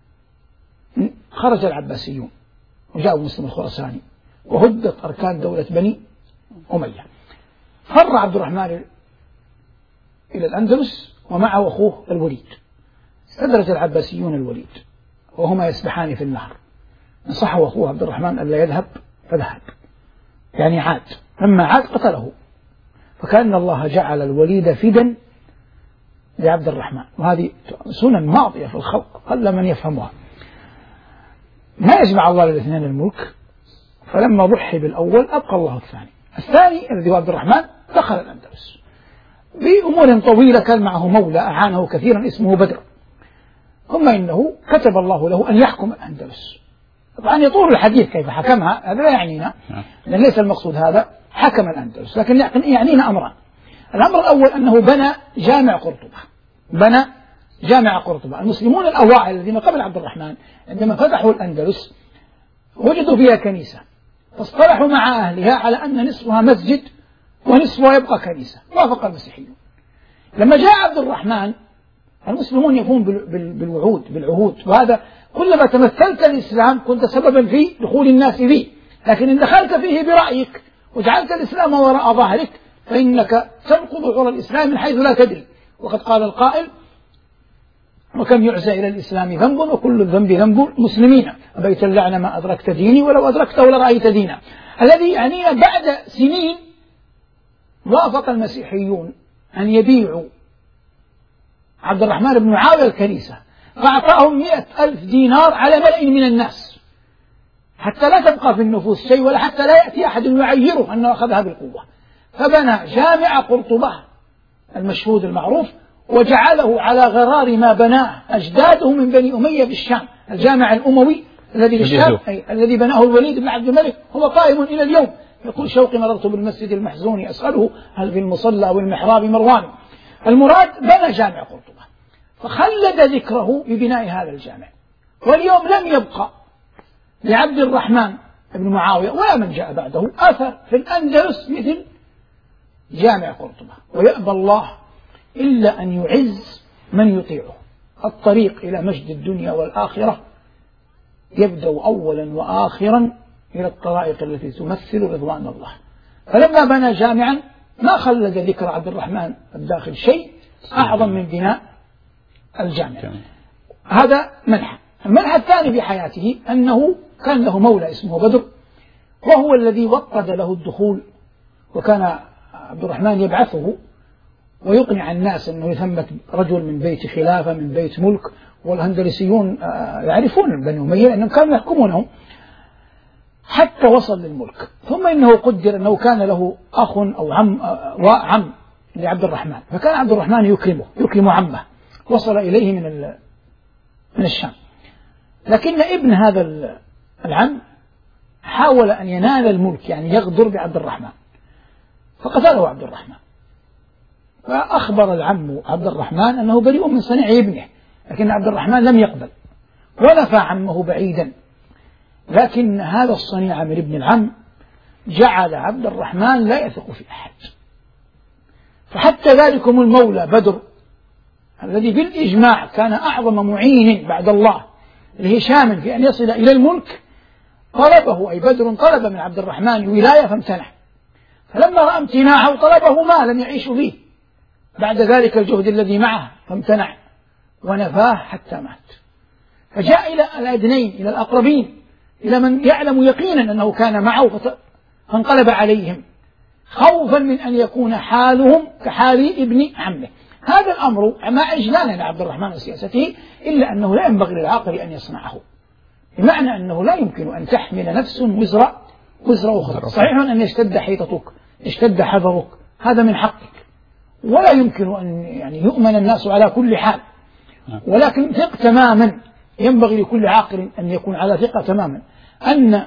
خرج العباسيون وجاء مسلم الخراساني وهدت أركان دولة بني أمية. فر عبد الرحمن إلى الأندلس ومعه أخوه الوليد. استدرج العباسيون الوليد وهما يسبحان في النهر، نصحه أخوه عبد الرحمن ألا يذهب فذهب، يعني عاد. لما عاد قتله، فكأن الله جعل الوليد فدا لعبد الرحمن. وهذه سنن ماضية في الخلق قل من يفهمها. ما يجمع الله للاثنين الملك، فلما ضحي بالأول أبقى الله الثاني. الثاني الذي هو عبد الرحمن دخل الأندلس بأمور طويلة، كان معه مولى أعانه كثيرا اسمه بدر، ثم إنه كتب الله له أن يحكم الأندلس. طبعا يطول الحديث كيف حكمها، هذا لا يعنينا، لأن ليس المقصود هذا. حكم الأندلس، لكن يعنينا أمران. الأمر الأول أنه بنى جامع قرطبة. بنى جامع قرطبة. المسلمون الأوائل الذين قبل عبد الرحمن عندما فتحوا الأندلس وجدوا فيها كنيسة، فاصطلحوا مع أهلها على أن نصفها مسجد ونصفها يبقى كنيسة، وافق المسيحيون. لما جاء عبد الرحمن المسلمون يفون بالعهود، وهذا كلما تمثلت الإسلام كنت سببا في دخول الناس فيه، لكن إن دخلت فيه برأيك وجعلت الإسلام وراء ظهرك فإنك تنقض عرى الإسلام من حيث لا تدري. وقد قال القائل: وكم يعزى إلى الإسلام ذنب وكل الذنب ذنب المسلمين، أبيت اللعن ما أدركت ديني ولو أدركته لرأيت دينا. الذي يعنينا بعد سنين وافق المسيحيون أن يبيعوا عبد الرحمن بن معاوية الكنيسة، فأعطاهم 100,000 دينار على ملأ من الناس حتى لا تبقى في النفوس شيء، ولا حتى لا يأتي أحد يعيره أنه أخذها بالقوة. فبنى جامع قرطبة المشهود المعروف، وجعله على غرار ما بناه أجداده من بني أمية بالشام. الجامع الأموي الذي بالشام الذي بناه الوليد بن عبد الملك هو قائم إلى اليوم. يقول شوقي: مررت بالمسجد المحزون أسأله هل في المصلى والمحراب مروان. المراد بنى جامع قرطبة، فخلد ذكره ببناء هذا الجامع. واليوم لم يبقى لعبد الرحمن بن معاوية ولا من جاء بعده أثر في الأندلس مثل جامع قرطبة، ويأبى الله إلا أن يعز من يطيعه. الطريق إلى مجد الدنيا والآخرة يبدأ أولا وآخرا إلى الطرائق التي تمثل رضوان الله. فلما بنى جامعا ما خلد ذكر عبد الرحمن الداخل شيء أعظم من بناء الجامع. هذا منحى. المنحى الثاني في حياته أنه كان له مولى اسمه بدر، وهو الذي وطد له الدخول، وكان عبد الرحمن يبعثه ويقنع الناس أنه ثمة رجل من بيت خلافة من بيت ملك، والهندلسيون يعرفون بني أمية أنهم كانوا يحكمونهم حتى وصل للملك. ثم إنه قدر أنه كان له أخ أو عم لعبد الرحمن، فكان عبد الرحمن يكرم عمه، وصل إليه من الشام. لكن ابن هذا العم حاول أن ينال الملك، يعني يغدر بعبد الرحمن، فقتله عبد الرحمن. فأخبر العم عبد الرحمن أنه بريء من صنيع ابنه، لكن عبد الرحمن لم يقبل ونفى عمه بعيدا. لكن هذا الصنيع من ابن العم جعل عبد الرحمن لا يثق في أحد. فحتى ذلكم المولى بدر الذي بالإجماع كان أعظم معين بعد الله لهشام في أن يصل إلى الملك، طلبه، أي بدر طلب من عبد الرحمن الولاية فامتنع. فلما رأى امتناعه طلبه ما لم يعيش فيه بعد ذلك الجهد الذي معه، فامتنع ونفاه حتى مات. فجاء إلى الأدنين، إلى الأقربين، إلى من يعلم يقينا أنه كان معه، فانقلب عليهم خوفا من أن يكون حالهم كحال ابن عمه. هذا الأمر مع إجلالا لعبد الرحمن وسياسته، إلا أنه لا ينبغي للعاقل أن يصنعه، بمعنى أنه لا يمكن أن تحمل نفس وزر أخرى. صحيح أن يشتد حيطتك، يشتد حذرك، هذا من حقك، ولا يمكن أن يؤمن الناس على كل حال، ولكن ثق تماما، ينبغي لكل عاقل أن يكون على ثقة تماما أن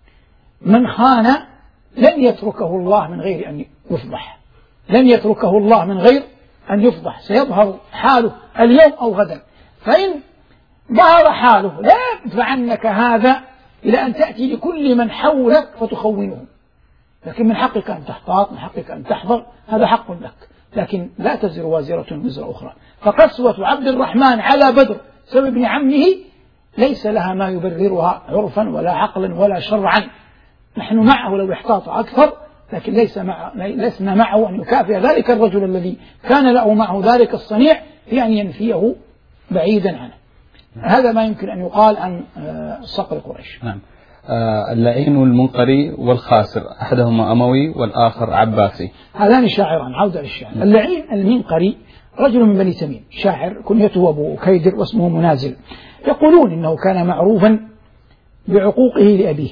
من خان لن يتركه الله من غير أن يفضح، لن يتركه الله من غير أن يفضح، سيظهر حاله اليوم أو غدا. فإن ظهر حاله لا يدفعنك هذا إلى أن تأتي لكل من حولك فتخونه، لكن من حقك أن تحتاط، من حقك أن تحذر، هذا حق لك، لكن لا تزر وازرة وزر أخرى. فقسوة عبد الرحمن على بدر سبب ابن عمه ليس لها ما يبررها عرفا ولا عقلا ولا شرعا. نحن معه لو احتاط أكثر، لكن لسنا معه أن يكافئ ذلك الرجل الذي كان له معه ذلك الصنيع في أن ينفيه بعيدا عنه. هذا ما يمكن أن يقال عن صقر قريش. نعم. اللعين والمنقري والخاسر، أحدهما أموي والآخر عباسي. هذان شاعران. عودة للشعر. اللعين المنقري رجل من بني تميم، شاعر، كنيته أبو كيدر واسمه منازل. يقولون إنه كان معروفا بعقوقه لأبيه،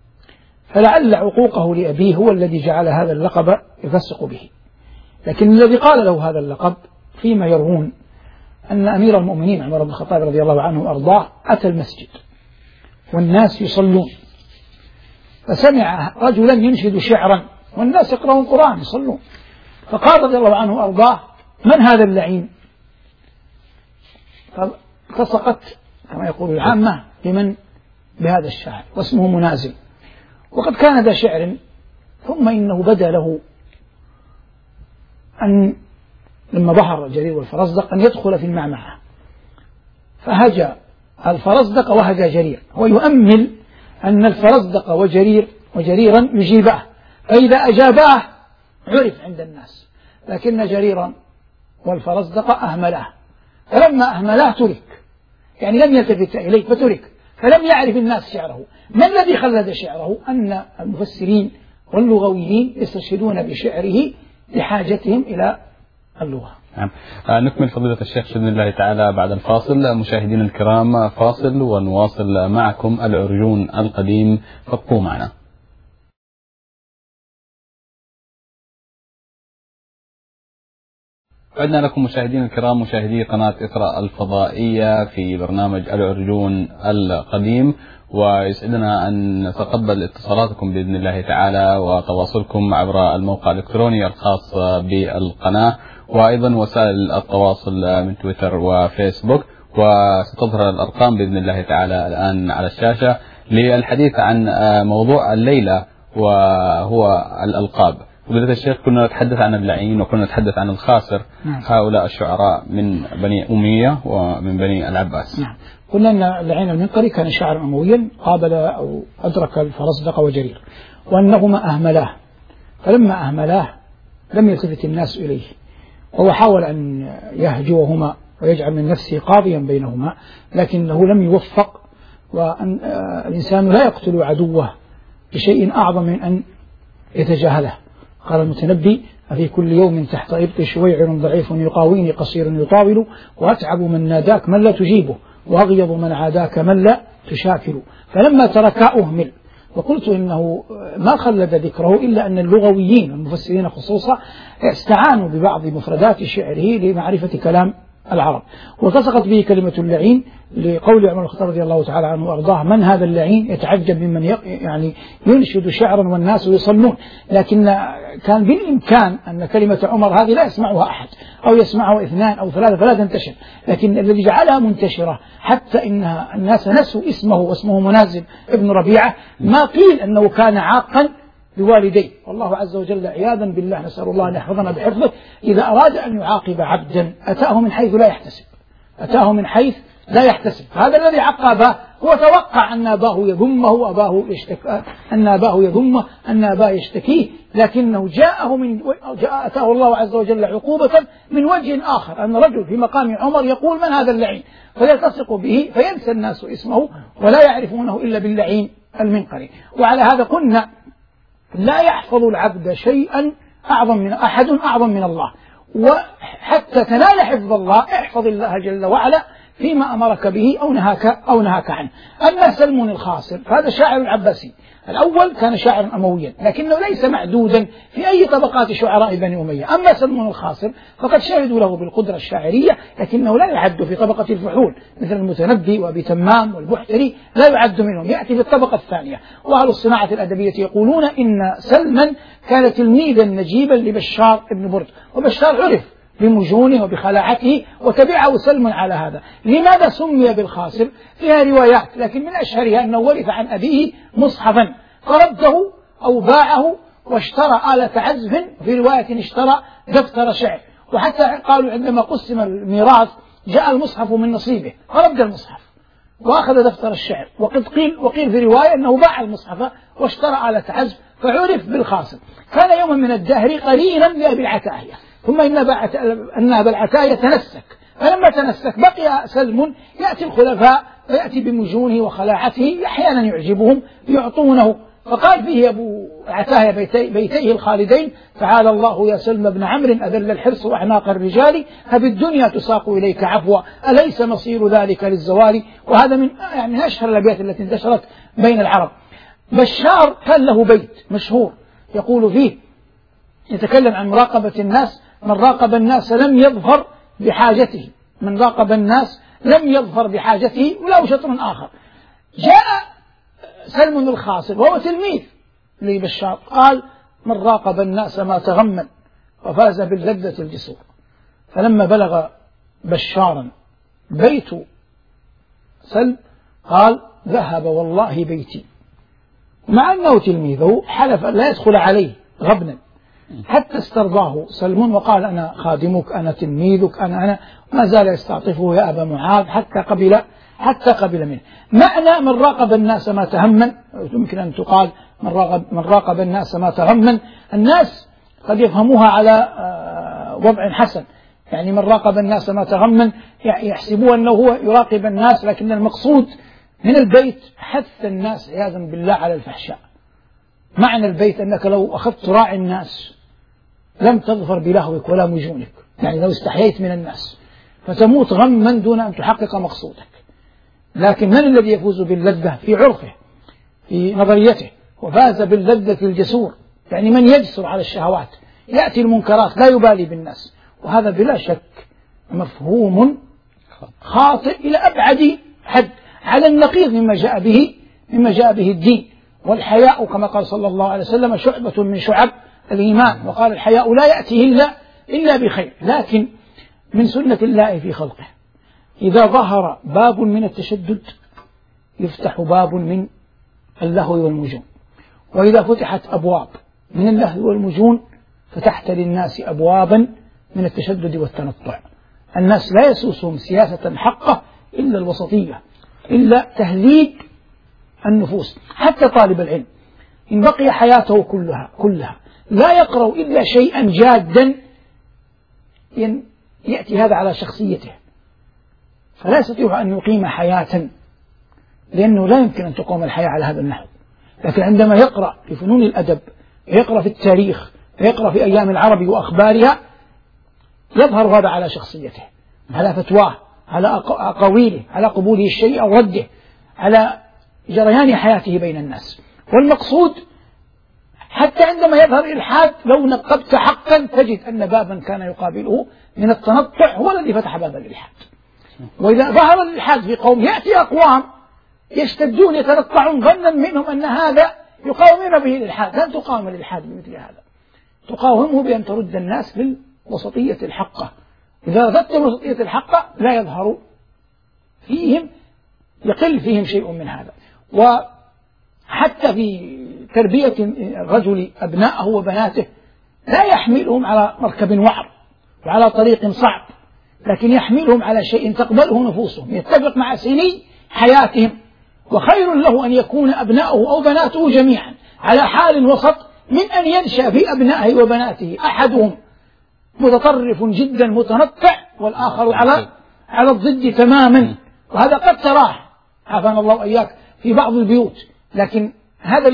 فلعل عقوقه لأبيه هو الذي جعل هذا اللقب يفسق به. لكن الذي قال له هذا اللقب فيما يروون أن أمير المؤمنين عمر بن الخطاب رضي الله عنه وأرضاه أتى المسجد والناس يصلون، فسمع رجلا ينشد شعرا والناس يقرؤون القرآن يصلون، فقال رضي الله عنه وأرضاه: من هذا اللعين؟ فالتصقت كما يقول العامة بهذا الشاعر، واسمه منازل، وقد كان ذا شعر. ثم إنه بدا له أن لما ظهر جرير والفرزدق أن يدخل في المعمعة، فهجى الفرزدق وهجى جرير، ويؤمل أن الفرزدق وجريرا يجيبه، فإذا أجاباه عرف عند الناس، لكن جريرا والفرزدق أهملاه، فلما أهملاه ترك، يعني لم يلتفت إليه فترك، فلم يعرف الناس شعره. ما الذي خلد شعره؟ أن المفسرين واللغويين يستشهدون بشعره لحاجتهم إلى اللغة. نعم. نكمل فضيلة الشيخ بإذن الله تعالى بعد الفاصل. مشاهدينا الكرام، فاصل ونواصل معكم العرجون القديم، فابقوا معنا. عدنا لكم مشاهدينا الكرام، مشاهدي قناة إقرأ الفضائية في برنامج العرجون القديم، ويسعدنا أن نتقبل اتصالاتكم بإذن الله تعالى وتواصلكم عبر الموقع الإلكتروني الخاص بالقناة، وأيضا وسائل التواصل من تويتر وفيسبوك. وستظهر الأرقام بإذن الله تعالى الآن على الشاشة للحديث عن موضوع الليلة وهو الألقاب. فضيلة الشيخ، كنا نتحدث عن اللعين وكنا نتحدث عن الخاسر. نعم. هؤلاء الشعراء من بني أمية ومن بني العباس. نعم. قلنا أن اللعين المنقري كان شاعرا أمويا قابل أو أدرك الفرزدق وجرير، وأنهما أهملاه، فلما أهملاه لم يلتفت الناس إليه، وهو حاول أن يهجوهما ويجعل من نفسه قاضيا بينهما، لكنه لم يوفق. وأن الإنسان لا يقتل عدوه بشيء أعظم من أن يتجاهله. قال المتنبي: أفي كل يوم تحت إبط شويع ضعيف يقاويني قصير يطاول، وأتعب من ناداك من لا تجيبه، وأغيظ من عاداك من لا تشاكل. فلما تركا أهمل. وقلت إنه ما خلد ذكره إلا أن اللغويين والمفسرين خصوصا استعانوا ببعض مفردات شعره لمعرفة كلام العرب، والتصقت به كلمة اللعين لقول عمر الخطاب رضي الله تعالى عنه وأرضاه: من هذا اللعين؟ يتعجب ممن يعني ينشد شعرا والناس يصلون. لكن كان بالإمكان أن كلمة عمر هذه لا يسمعها أحد، أو يسمعها اثنان أو ثلاثة فلا تنتشر، لكن الذي جعلها منتشرة حتى إن الناس نسوا اسمه، واسمه منازل ابن ربيعة، ما قيل أنه كان عاقا بوالديه. والله عز وجل عياذا بالله، نسأل الله أن يحفظنا بحفظه، إذا أراد أن يعاقب عبدا أتاه من حيث لا يحتسب، أتاه من حيث لا يحتسب. هذا الذي عقبه هو توقع أن أباه يذمه، أن أباه يذمه، أن أباه يشتكيه، لكنه أتاه الله عز وجل عقوبة من وجه آخر، أن رجل في مقام عمر يقول: من هذا اللعين؟ فيلتصق به فينسى الناس اسمه ولا يعرفونه إلا باللعين المنقري. وعلى هذا قلنا: لا يحفظ العبد شيئا أحد أعظم من الله، وحتى تنال حفظ الله احفظ الله جل وعلا فيما أمرك به أو نهاك عنه. أما سلم الخاصر فهذا شاعر عباسي، الأول كان شاعرا أمويا لكنه ليس معدودا في أي طبقات شعراء بني أمية. أما سلم الخاصر فقد شهدوا له بالقدرة الشاعرية، لكنه لا يعد في طبقة الفحول مثل المتنبي وأبي تمام والبحتري، لا يعد منهم، يأتي في الطبقة الثانية. وأهل الصناعة الأدبية يقولون إن سلما كان تلميذا نجيبا لبشار بن برد، وبشار عرف بمجونه وبخلاعته وتبعه سلم على هذا. لماذا سمي بالخاسر؟ فيها روايات، لكن من أشهرها أنه ورث عن أبيه مصحفا فرده أو باعه واشترى آلة عزف، في رواية اشترى دفتر شعر، وحتى قالوا عندما قسم الميراث جاء المصحف من نصيبه فرد المصحف وأخذ دفتر الشعر. وقيل في رواية أنه باع المصحف واشترى آلة عزف فعرف بالخاسر. كان يوما من الدهر قرينا لأبي العتاهية، ثم إن أبا العتاهية تنسك، فلما تنسك بقي سلم يأتي الخلفاء ويأتي بمجونه وخلاعته أحيانا يعجبهم يعطونه. فقال فيه أبو عتاهية بيتيه الخالدين: تعالى الله يا سلم بن عمرو أذل الحرص وأعناق الرجال، فبالدنيا تساق إليك عفوا أليس مصير ذلك للزوال. وهذا من أشهر الأبيات التي انتشرت بين العرب. بشار كان له بيت مشهور يقول فيه، يتكلم عن مراقبة الناس: من راقب الناس لم يظفر بحاجته، من راقب الناس لم يظفر بحاجته. وله شطر آخر: جاء سلم الخاصر وهو تلميذ لبشار، قال: من راقب الناس ما تغمن وفاز باللذة الجسور. فلما بلغ بشارا بيت سلم قال: ذهب والله بيتي، مع أنه تلميذه حلف أن لا يدخل عليه غبنا، حتى استرضاه سلم وقال: أنا خادمك، أنا تلميذك، أنا ما زال يستعطفه يا أبا معاذ حتى قبل حتى قبل منه. معنى من راقب الناس ما تهمن، يمكن أن تقال من راقب الناس ما تغمن. الناس قد يفهموها على وضع حسن، يعني من راقب الناس ما تغمن يحسبون أنه هو يراقب الناس، لكن المقصود من البيت حث الناس عياذا بالله على الفحشاء. معنى البيت أنك لو أخذت تراعي الناس لم تظفر بلهوك ولا مجونك، يعني لو استحييت من الناس فتموت غما دون أن تحقق مقصودك. لكن من الذي يفوز باللذة في عرفه في نظريته وفاز باللذة الجسور؟ يعني من يجسر على الشهوات، يأتي المنكرات لا يبالي بالناس. وهذا بلا شك مفهوم خاطئ إلى أبعد حد، على النقيض مما جاء به الدين. والحياء كما قال صلى الله عليه وسلم شعبة من شعب الإيمان، وقال الحياء لا يأتيه إلا بخير. لكن من سنة الله في خلقه إذا ظهر باب من التشدد يفتح باب من اللهو والمجون، وإذا فتحت أبواب من اللهو والمجون فتحت للناس أبوابا من التشدد والتنطع. الناس لا يسوسهم سياسة حقة إلا الوسطية، إلا تهذيب النفوس. حتى طالب العلم إن بقي حياته كلها لا يقرأ إلا شيئا جادا يأتي هذا على شخصيته، فلا يستطيع أن يقيم حياة، لأنه لا يمكن أن تقوم الحياة على هذا النحو. لكن عندما يقرأ في فنون الأدب، يقرأ في التاريخ، يقرأ في أيام العرب وأخبارها، يظهر هذا على شخصيته، على فتواه، على أقاويله، على قبوله الشيء أو رده، على جريان حياته بين الناس. والمقصود حتى عندما يظهر الإلحاد لو نقبت حقا تجد أن بابا كان يقابله من التنطع هو الذي فتح باب الإلحاد. وإذا ظهر الإلحاد في قوم يأتي أقوام يشتدون يتنطعون ظنا منهم أن هذا يقاومون به الإلحاد. لن تقاوم الإلحاد بمثل هذا، تقاومه بأن ترد الناس بالوسطية الحقة. إذا ردت الوسطية الحقة لا يظهر فيهم، يقل فيهم شيء من هذا. وحتى في تربية الرجل أبناءه وبناته لا يحملهم على مركب وعر وعلى طريق صعب، لكن يحملهم على شيء تقبله نفوسهم يتفق مع سني حياتهم. وخير له أن يكون أبناؤه أو بناته جميعا على حال وسط من أن ينشأ في أبنائه وبناته أحدهم متطرف جدا متنطع والآخر على الضد تماما. وهذا قد تراه عافانا الله وإياك في بعض البيوت، لكن هذا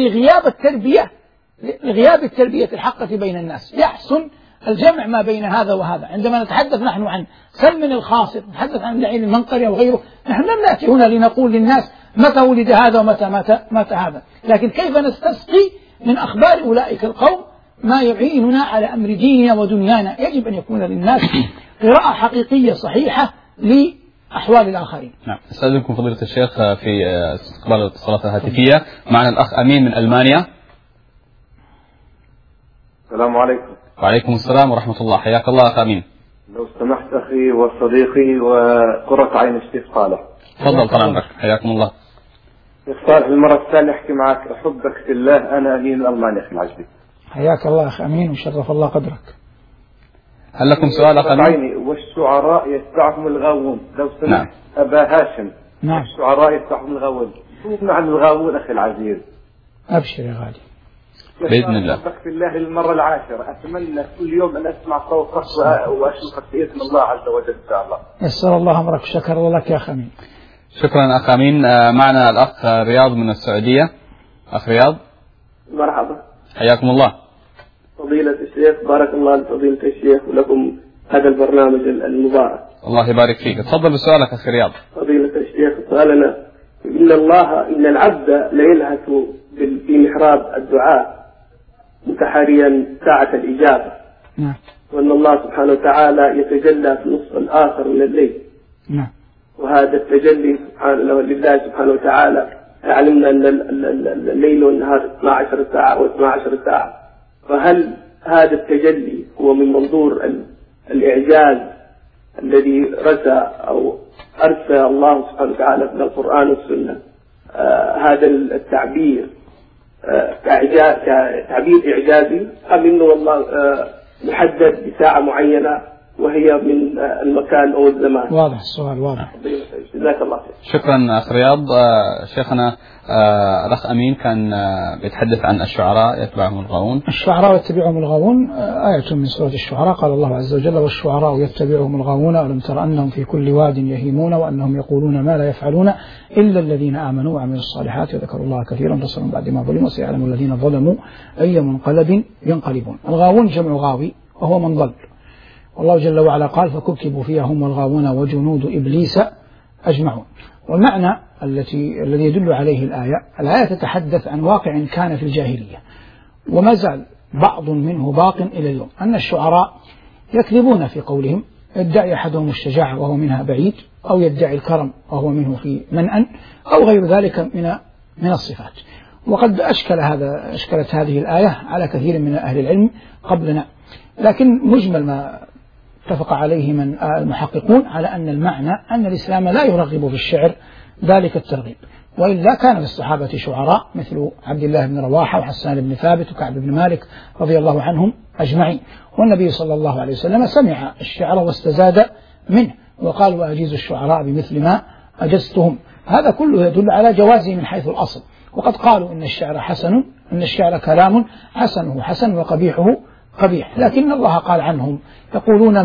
لغياب التربية الحقة بين الناس. يحسن الجمع ما بين هذا وهذا. عندما نتحدث نحن عن سلم الخاصر، نتحدث عن لعين المنقري وغيره، نحن لم نأتي هنا لنقول للناس متى ولد هذا ومتى مات هذا، لكن كيف نستسقي من أخبار أولئك القوم ما يعيننا على أمر ديننا ودنيانا. يجب أن يكون للناس قراءة حقيقية صحيحة لأحوال الآخرين. نعم، أستاذنكم فضيلة الشيخ في استقبال الاتصالات الهاتفية. معنا الأخ أمين من ألمانيا. السلام عليكم. وعليكم السلام ورحمة الله، حياك الله أخ أمين. لو سمحت أخي وصديقي وقرة عين الشيخ صالح. تفضل طال عمرك، حياكم الله. الشيخ صالح المرة الثانية أحكي معك، أحبك في الله، أنا أمين من ألمانيا أخي العجبي. حياك الله أخ أمين وشرف الله قدرك. هل لكم سؤال أخ أمين؟ والشعراء يتبعهم الغاوون، لو سمحت. نعم. أبا هاشم. نعم. الشعراء يتبعهم الغاوون، شو معنى الغاوون أخي العزيز؟ أبشر يا غالي. بإذن الله. أحبك في الله للمرة العاشرة، أتمنى كل يوم أن أسمع صوتك وأشوفك بإذن الله عز وجل إن شاء الله. يسر الله أمرك، شكر لك يا أخ أمين. شكرا أخ أمين. معنا الأخ رياض من السعودية. أخ رياض. مرحبا. حياكم الله. فضيلة الشيخ، بارك الله لفضيلة الشيخ ولكم هذا البرنامج المبارك. الله يبارك فيك. تفضل بسؤالك أخي رياض. فضيلة الشيخ، سؤالنا إن العبد ليلهث في محراب الدعاء متحريا ساعة الإجابة. نعم. وأن الله سبحانه وتعالى يتجلى في النصف الآخر من الليل. نعم. وهذا التجلي لله سبحانه وتعالى، علمنا أن الليل والنهار 12 ساعة و12 ساعة، فهل هذا التجلي هو من منظور الإعجاز الذي رسى أو أرسى الله سبحانه وتعالى من القرآن والسنة هذا التعبير تعبير إعجازي، أم إنه والله محدد بساعة معينة وهي من المكان أو الزمان؟ واضح السؤال، واضح. جزاك الله خير. شكرا أخ رياض. شيخنا الأخ أمين كان بيتحدث عن الشعراء يتبعهم الغاوون. الشعراء يتبعهم الغاوون آية من سورة الشعراء، قال الله عز وجل: والشعراء يتبعهم الغاوون ألم تر أنهم في كل واد يهيمون وأنهم يقولون ما لا يفعلون إلا الذين آمنوا وعملوا الصالحات وذكروا الله كثيرا فصلوا بعد ما ظلموا وسيعلم الذين ظلموا أي منقلب ينقلبون. الغاوون جمع غاوي وهو من ضل، والله جل وعلا قال: فكبكبوا فيها هم والغاوون وجنود إبليس أجمعون. والمعنى الذي يدل عليه الآية تتحدث عن واقع كان في الجاهلية وما زال بعض منه باق إلى اليوم، أن الشعراء يكذبون في قولهم، يدعي أحدهم الشجاعة وهو منها بعيد، أو يدعي الكرم وهو منه في منأ، أو غير ذلك من الصفات. وقد أشكلت هذه الآية على كثير من أهل العلم قبلنا، لكن مجمل ما اتفق عليه من المحققون على أن المعنى أن الإسلام لا يرغب في الشعر ذلك الترغيب، وإلا كان للصحابة شعراء مثل عبد الله بن رواحة وحسان بن ثابت وكعب بن مالك رضي الله عنهم أجمعين، والنبي صلى الله عليه وسلم سمع الشعر واستزاد منه وقال: وأجيز الشعراء بمثل ما أجزتهم. هذا كله يدل على جوازه من حيث الأصل. وقد قالوا إن الشعر حسن، إن الشعر كلام حسنه حسن وقبيحه قبيح، لكن الله قال عنهم يقولون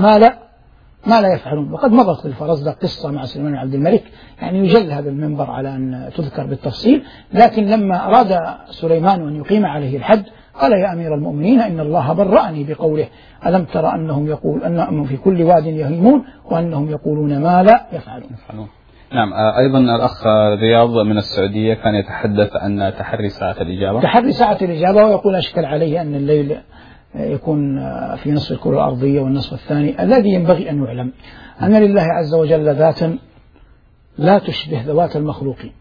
ما لا يفعلون. وقد مضت للفرزدق قصة مع سليمان بن عبد الملك، يعني يجل هذا المنبر على أن تذكر بالتفصيل، لكن لما أراد سليمان أن يقيم عليه الحد قال: يا أمير المؤمنين إن الله برأني بقوله: ألم ترى أنهم في كل واد يهيمون وأنهم يقولون ما لا يفعلون. نعم. أيضا الأخ رياض من السعودية كان يتحدث عن تحري ساعة الإجابة. تحري ساعة الإجابة، ويقول: أشكل علي أن الليل يكون في نصف الكرة الأرضية والنصف الثاني. الذي ينبغي أن يعلم أن لله عز وجل ذاتا لا تشبه ذوات المخلوقين،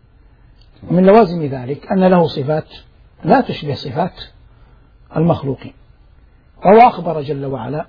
ومن لوازم ذلك أن له صفات لا تشبه صفات المخلوقين. وهو أخبر جل وعلا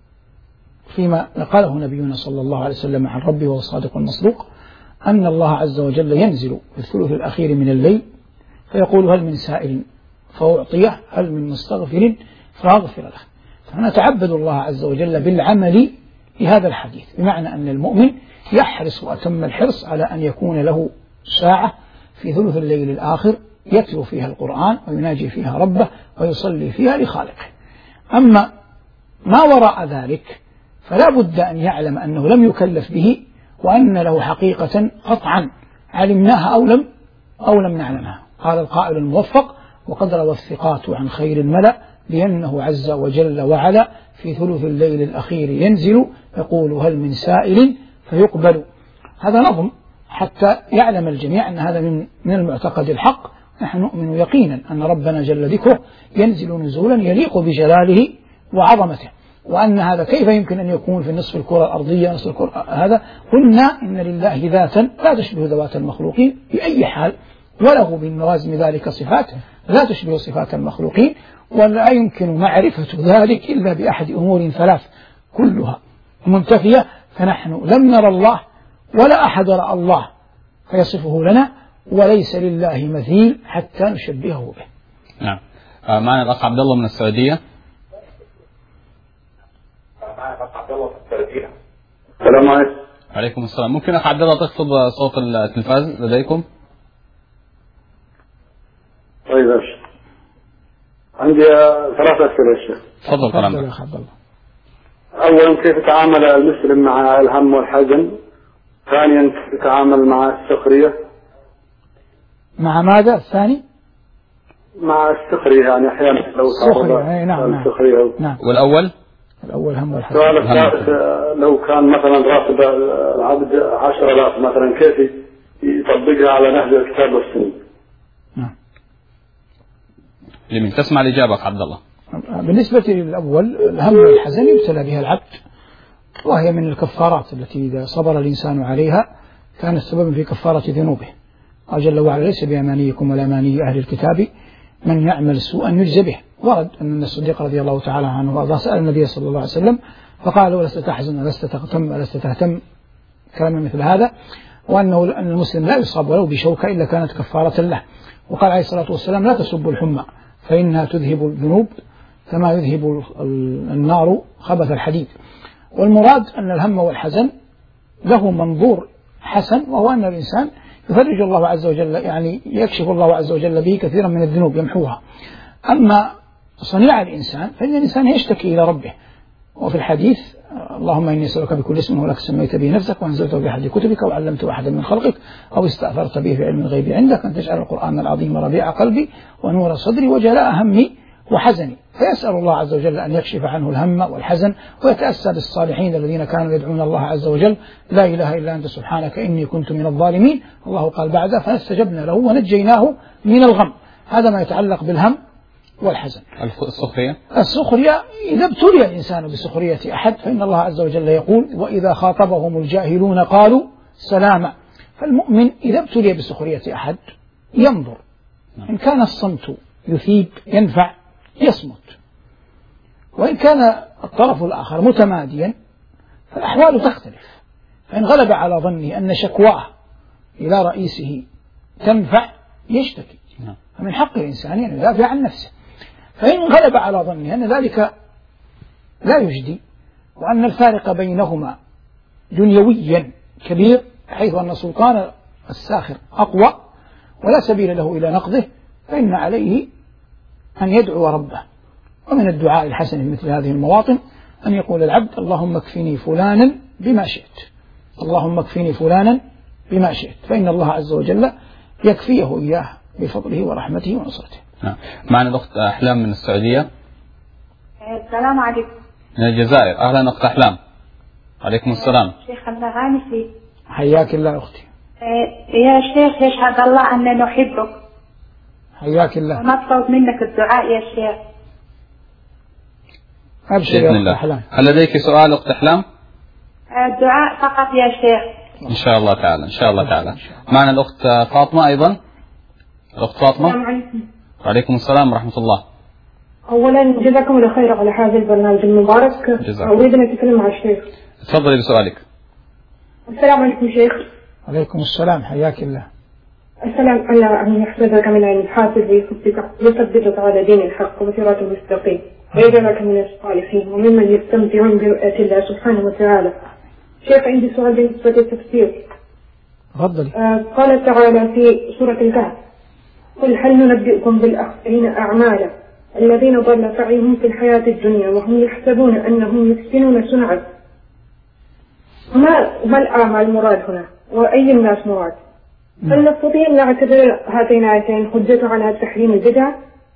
فيما نقله نبينا صلى الله عليه وسلم عن ربه وهو الصادق المصدوق أن الله عز وجل ينزل في الثلث الأخير من الليل فيقول: هل من سائل فأعطيه، هل من مستغفر فأغفر له. فنتعبد الله عز وجل بالعمل بهذا الحديث، بمعنى أن المؤمن يحرص وأتم الحرص على أن يكون له ساعة في ثلث الليل الآخر يتلو فيها القرآن ويناجي فيها ربه ويصلي فيها لخالقه. أما ما وراء ذلك فلا بد أن يعلم أنه لم يكلف به، وأن له حقيقة قطعا علمناها أو لم نعلمها. قال القائل الموفق: وقد روى الثقات عن خير الملأ لأنه عز وجل وعلا في ثلث الليل الأخير ينزل يقول: هل من سائل فيقبل. هذا نظم حتى يعلم الجميع أن هذا من المعتقد الحق. نحن نؤمن يقينا أن ربنا جل ذكره ينزل نزولا يليق بجلاله وعظمته، وأن هذا كيف يمكن أن يكون في نصف الكرة الأرضية نصف الكرة هذا. قلنا إن لله ذاتا لا تشبه ذوات المخلوقين بأي حال، وله من لوازم ذلك صفات لا تشبه صفات المخلوقين، ولا يمكن معرفة ذلك إلا بأحد أمور ثلاث كلها منتفية. فنحن لم نرى الله ولا أحد رأى الله فيصفه لنا، وليس لله مثيل حتى نشبهه به. نعم. معنا الأخ عبد الله من السعودية. السلام عليكم. وعليكم السلام. ممكن أخ عبد الله تخفض صوت التلفاز لديكم؟ طيب عندي 3 أسئلة يا شيخ. تفضل كلامك. أولا، كيف يتعامل المسلم مع الهم والحزن؟ ثانيا، كيف يتعامل مع السخرية؟ مع ماذا الثاني؟ مع السخرية، يعني أحيانا لو السخرية. نعم. نعم. والأول هم والحزن. السؤال الثالث، لو كان مثلا راتب العبد 10,000 مثلا، كيف يطبقها على نهج الكتاب والسنة؟ نعم. جميل. تسمع الإجابة عبد الله. بالنسبة للأول، الهم والحزن يبتلى بها العبد، وهي من الكفارات التي إذا صبر الإنسان عليها كانت سببا في كفارة ذنوبه. قال جل وعلا: ليس بأمانيكم ولا أماني أهل الكتاب من يعمل سوءا يجزى به. ورد أن الصديق رضي الله تعالى عنه وارضاه سأل النبي صلى الله عليه وسلم فقال: ولست تحزن ولست تغتم ولست تهتم، كلام مثل هذا، وأن المسلم لا يصاب ولو بشوكة إلا كانت كفارة له. وقال عليه الصلاة والسلام: لا تسبوا الحمى فإنها تذهب الذنوب كما يذهب النار خبث الحديد. والمراد أن الهم والحزن له منظور حسن، وهو أن الإنسان يفرج الله عز وجل، يعني يكشف الله عز وجل به كثيرا من الذنوب يمحوها. أما صنيع الإنسان فإن الإنسان يشتكي إلى ربه، وفي الحديث اللهم إني أسألك بكل اسم هو لك سميت به نفسك وأنزلته بأحد كتبك وعلمته أحدا من خلقك أو استأثرت به في علم الغيب عندك أن تجعل القرآن العظيم ربيع قلبي ونور صدري وجلاء همي وحزني. فيسأل الله عز وجل أن يكشف عنه الهم والحزن، ويتأسى بالصالحين الذين كانوا يدعون الله عز وجل لا إله إلا أنت سبحانك إني كنت من الظالمين. الله قال بعد فاستجبنا له ونجيناه من الغم. هذا ما يتعلق بالهم والحزن. السخرية إذا ابتلي الإنسان بسخرية أحد فإن الله عز وجل يقول وإذا خاطبهم الجاهلون قالوا سلاما. فالمؤمن إذا ابتلي بسخرية أحد ينظر، إن كان الصمت يثيب ينفع يصمت، وإن كان الطرف الآخر متماديا فالأحوال تختلف. فإن غلب على ظنه أن شكواه إلى رئيسه تنفع يشتكي، فمن حق الإنسان أن يدافع عن نفسه. فإن غلب على ظنه أن ذلك لا يجدي وأن الفارق بينهما دنيويا كبير حيث أن سلطان الساخر أقوى ولا سبيل له إلى نقضه، فإن عليه أن يدعو ربه. ومن الدعاء الحسن في مثل هذه المواطن أن يقول العبد اللهم اكفني فلانا بما شئت، اللهم اكفني فلانا بما شئت، فإن الله عز وجل يكفيه إياه بفضله ورحمته ونصرته. معنا الأخت أحلام من السعودية. السلام عليكم. من الجزائر. أهلا أخت أحلام. عليكم السلام. شيخ النغامسي. حياك الله أختي. يا شيخ يشهد الله أن نحبك. حياك الله. ونطلب منك الدعاء يا شيخ. أبشر يا أحلام. هل لديك سؤال أخت أحلام؟ الدعاء فقط يا شيخ. إن شاء الله تعالى إن شاء الله تعالى. معنا الأخت فاطمة أيضا. الأخت فاطمة. السلام عليكم. وعليكم السلام ورحمة الله. أولا جزاكم الله خير على هذا البرنامج المبارك. أريد أن أتكلم مع الشيخ. تفضلي بسؤالك. السلام عليكم شيخ. عليكم السلام حياك الله. السلام على أن يحفظك من الحاسد ويثبتك على دين الحق وصراط المستقيم ويجعلك من الصالحين وممن يستمتعون برؤية الله سبحانه وتعالى. شيخ عندي سؤال بالنسبة للتفسير. تفضلي. قال تعالى في سورة الكهف قل هل ننبئكم بالأخسرين أعمالا الذين ضل سعيهم في الحياة الدنيا وهم يحسبون أنهم يحسنون صنعا. ما الأعمال المراد هنا وأي الناس مراد؟ هل نستطيع أن نعتبر هاتين الآيتين حجة على تحريم البدع؟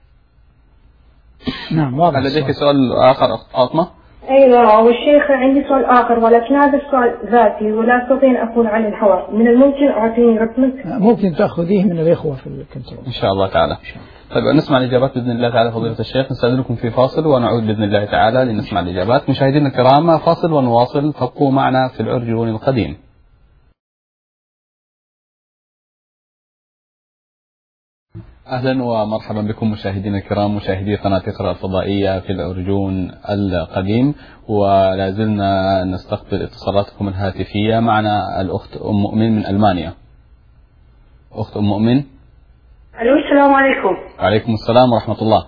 نعم واضح. هل لديك سؤال آخر أخت فاطمة؟ أيوة والشيخ عندي سؤال آخر ولكن هذا السؤال ذاتي ولا أستطيع أن أكون عن الحوار. من الممكن أعطيني رقمك؟ ممكن تأخذيه من الإخوة في الكنترول. إن شاء الله تعالى. طيب نسمع الإجابات بإذن الله تعالى. فضيلة الشيخ نستأذنكم في فاصل ونعود بإذن الله تعالى لنسمع الإجابات. مشاهدينا الكرام فاصل ونواصل، فابقوا معنا في الأرجون القديم. أهلا ومرحبا بكم مشاهدينا الكرام مشاهدي قناة اقرأ الفضائية في الأرجون القديم، ولا زلنا نستقبل اتصالاتكم الهاتفية. معنا الأخت أم مؤمن من ألمانيا. أخت أم مؤمن. ألو السلام عليكم. وعليكم السلام ورحمة الله.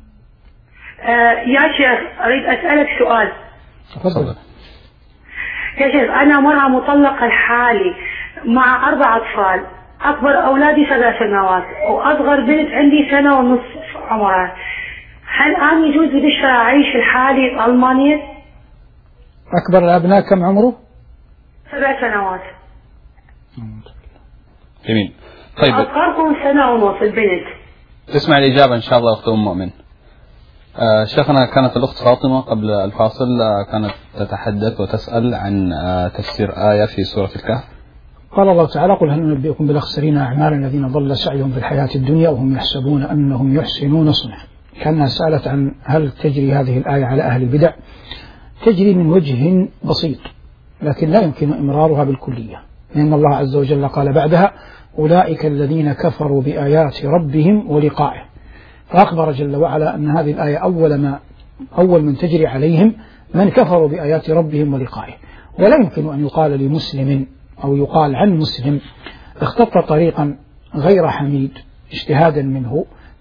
يا شيخ أريد أسألك سؤال. تفضل. يا شيخ أنا مرأة مطلقة الحالي مع 4 أطفال، أكبر أولادي 7 سنوات وأصغر بنت عندي 1.5 سنة عمرها. هل أنا يجوز لي بالشرع أعيش الحالي في ألمانيا؟ أكبر الأبناء كم عمره؟ 7 سنوات. جميل. طيب أصغركم 1.5 سنة البنت. تسمع الإجابة إن شاء الله أخت أم مؤمن. شيخنا كانت الأخت فاطمة قبل الفاصل كانت تتحدث وتسأل عن تفسير آية في سورة الكهف. قال الله تعالى قل هل ننبئكم بالأخسرين أعمالا الذين ضل سعيهم في الحياة الدنيا وهم يحسبون أنهم يحسنون صنعا. كانها سألت عن هل تجري هذه الآية على أهل البدع. تجري من وجه بسيط لكن لا يمكن إمرارها بالكلية، لأن الله عز وجل قال بعدها أولئك الذين كفروا بآيات ربهم ولقائه، فأخبر جل وعلا أن هذه الآية أول من تجري عليهم من كفروا بآيات ربهم ولقائه. ولا يمكن أن يقال لمسلم أو يقال عن مسلم اختط طريقا غير حميد اجتهادا منه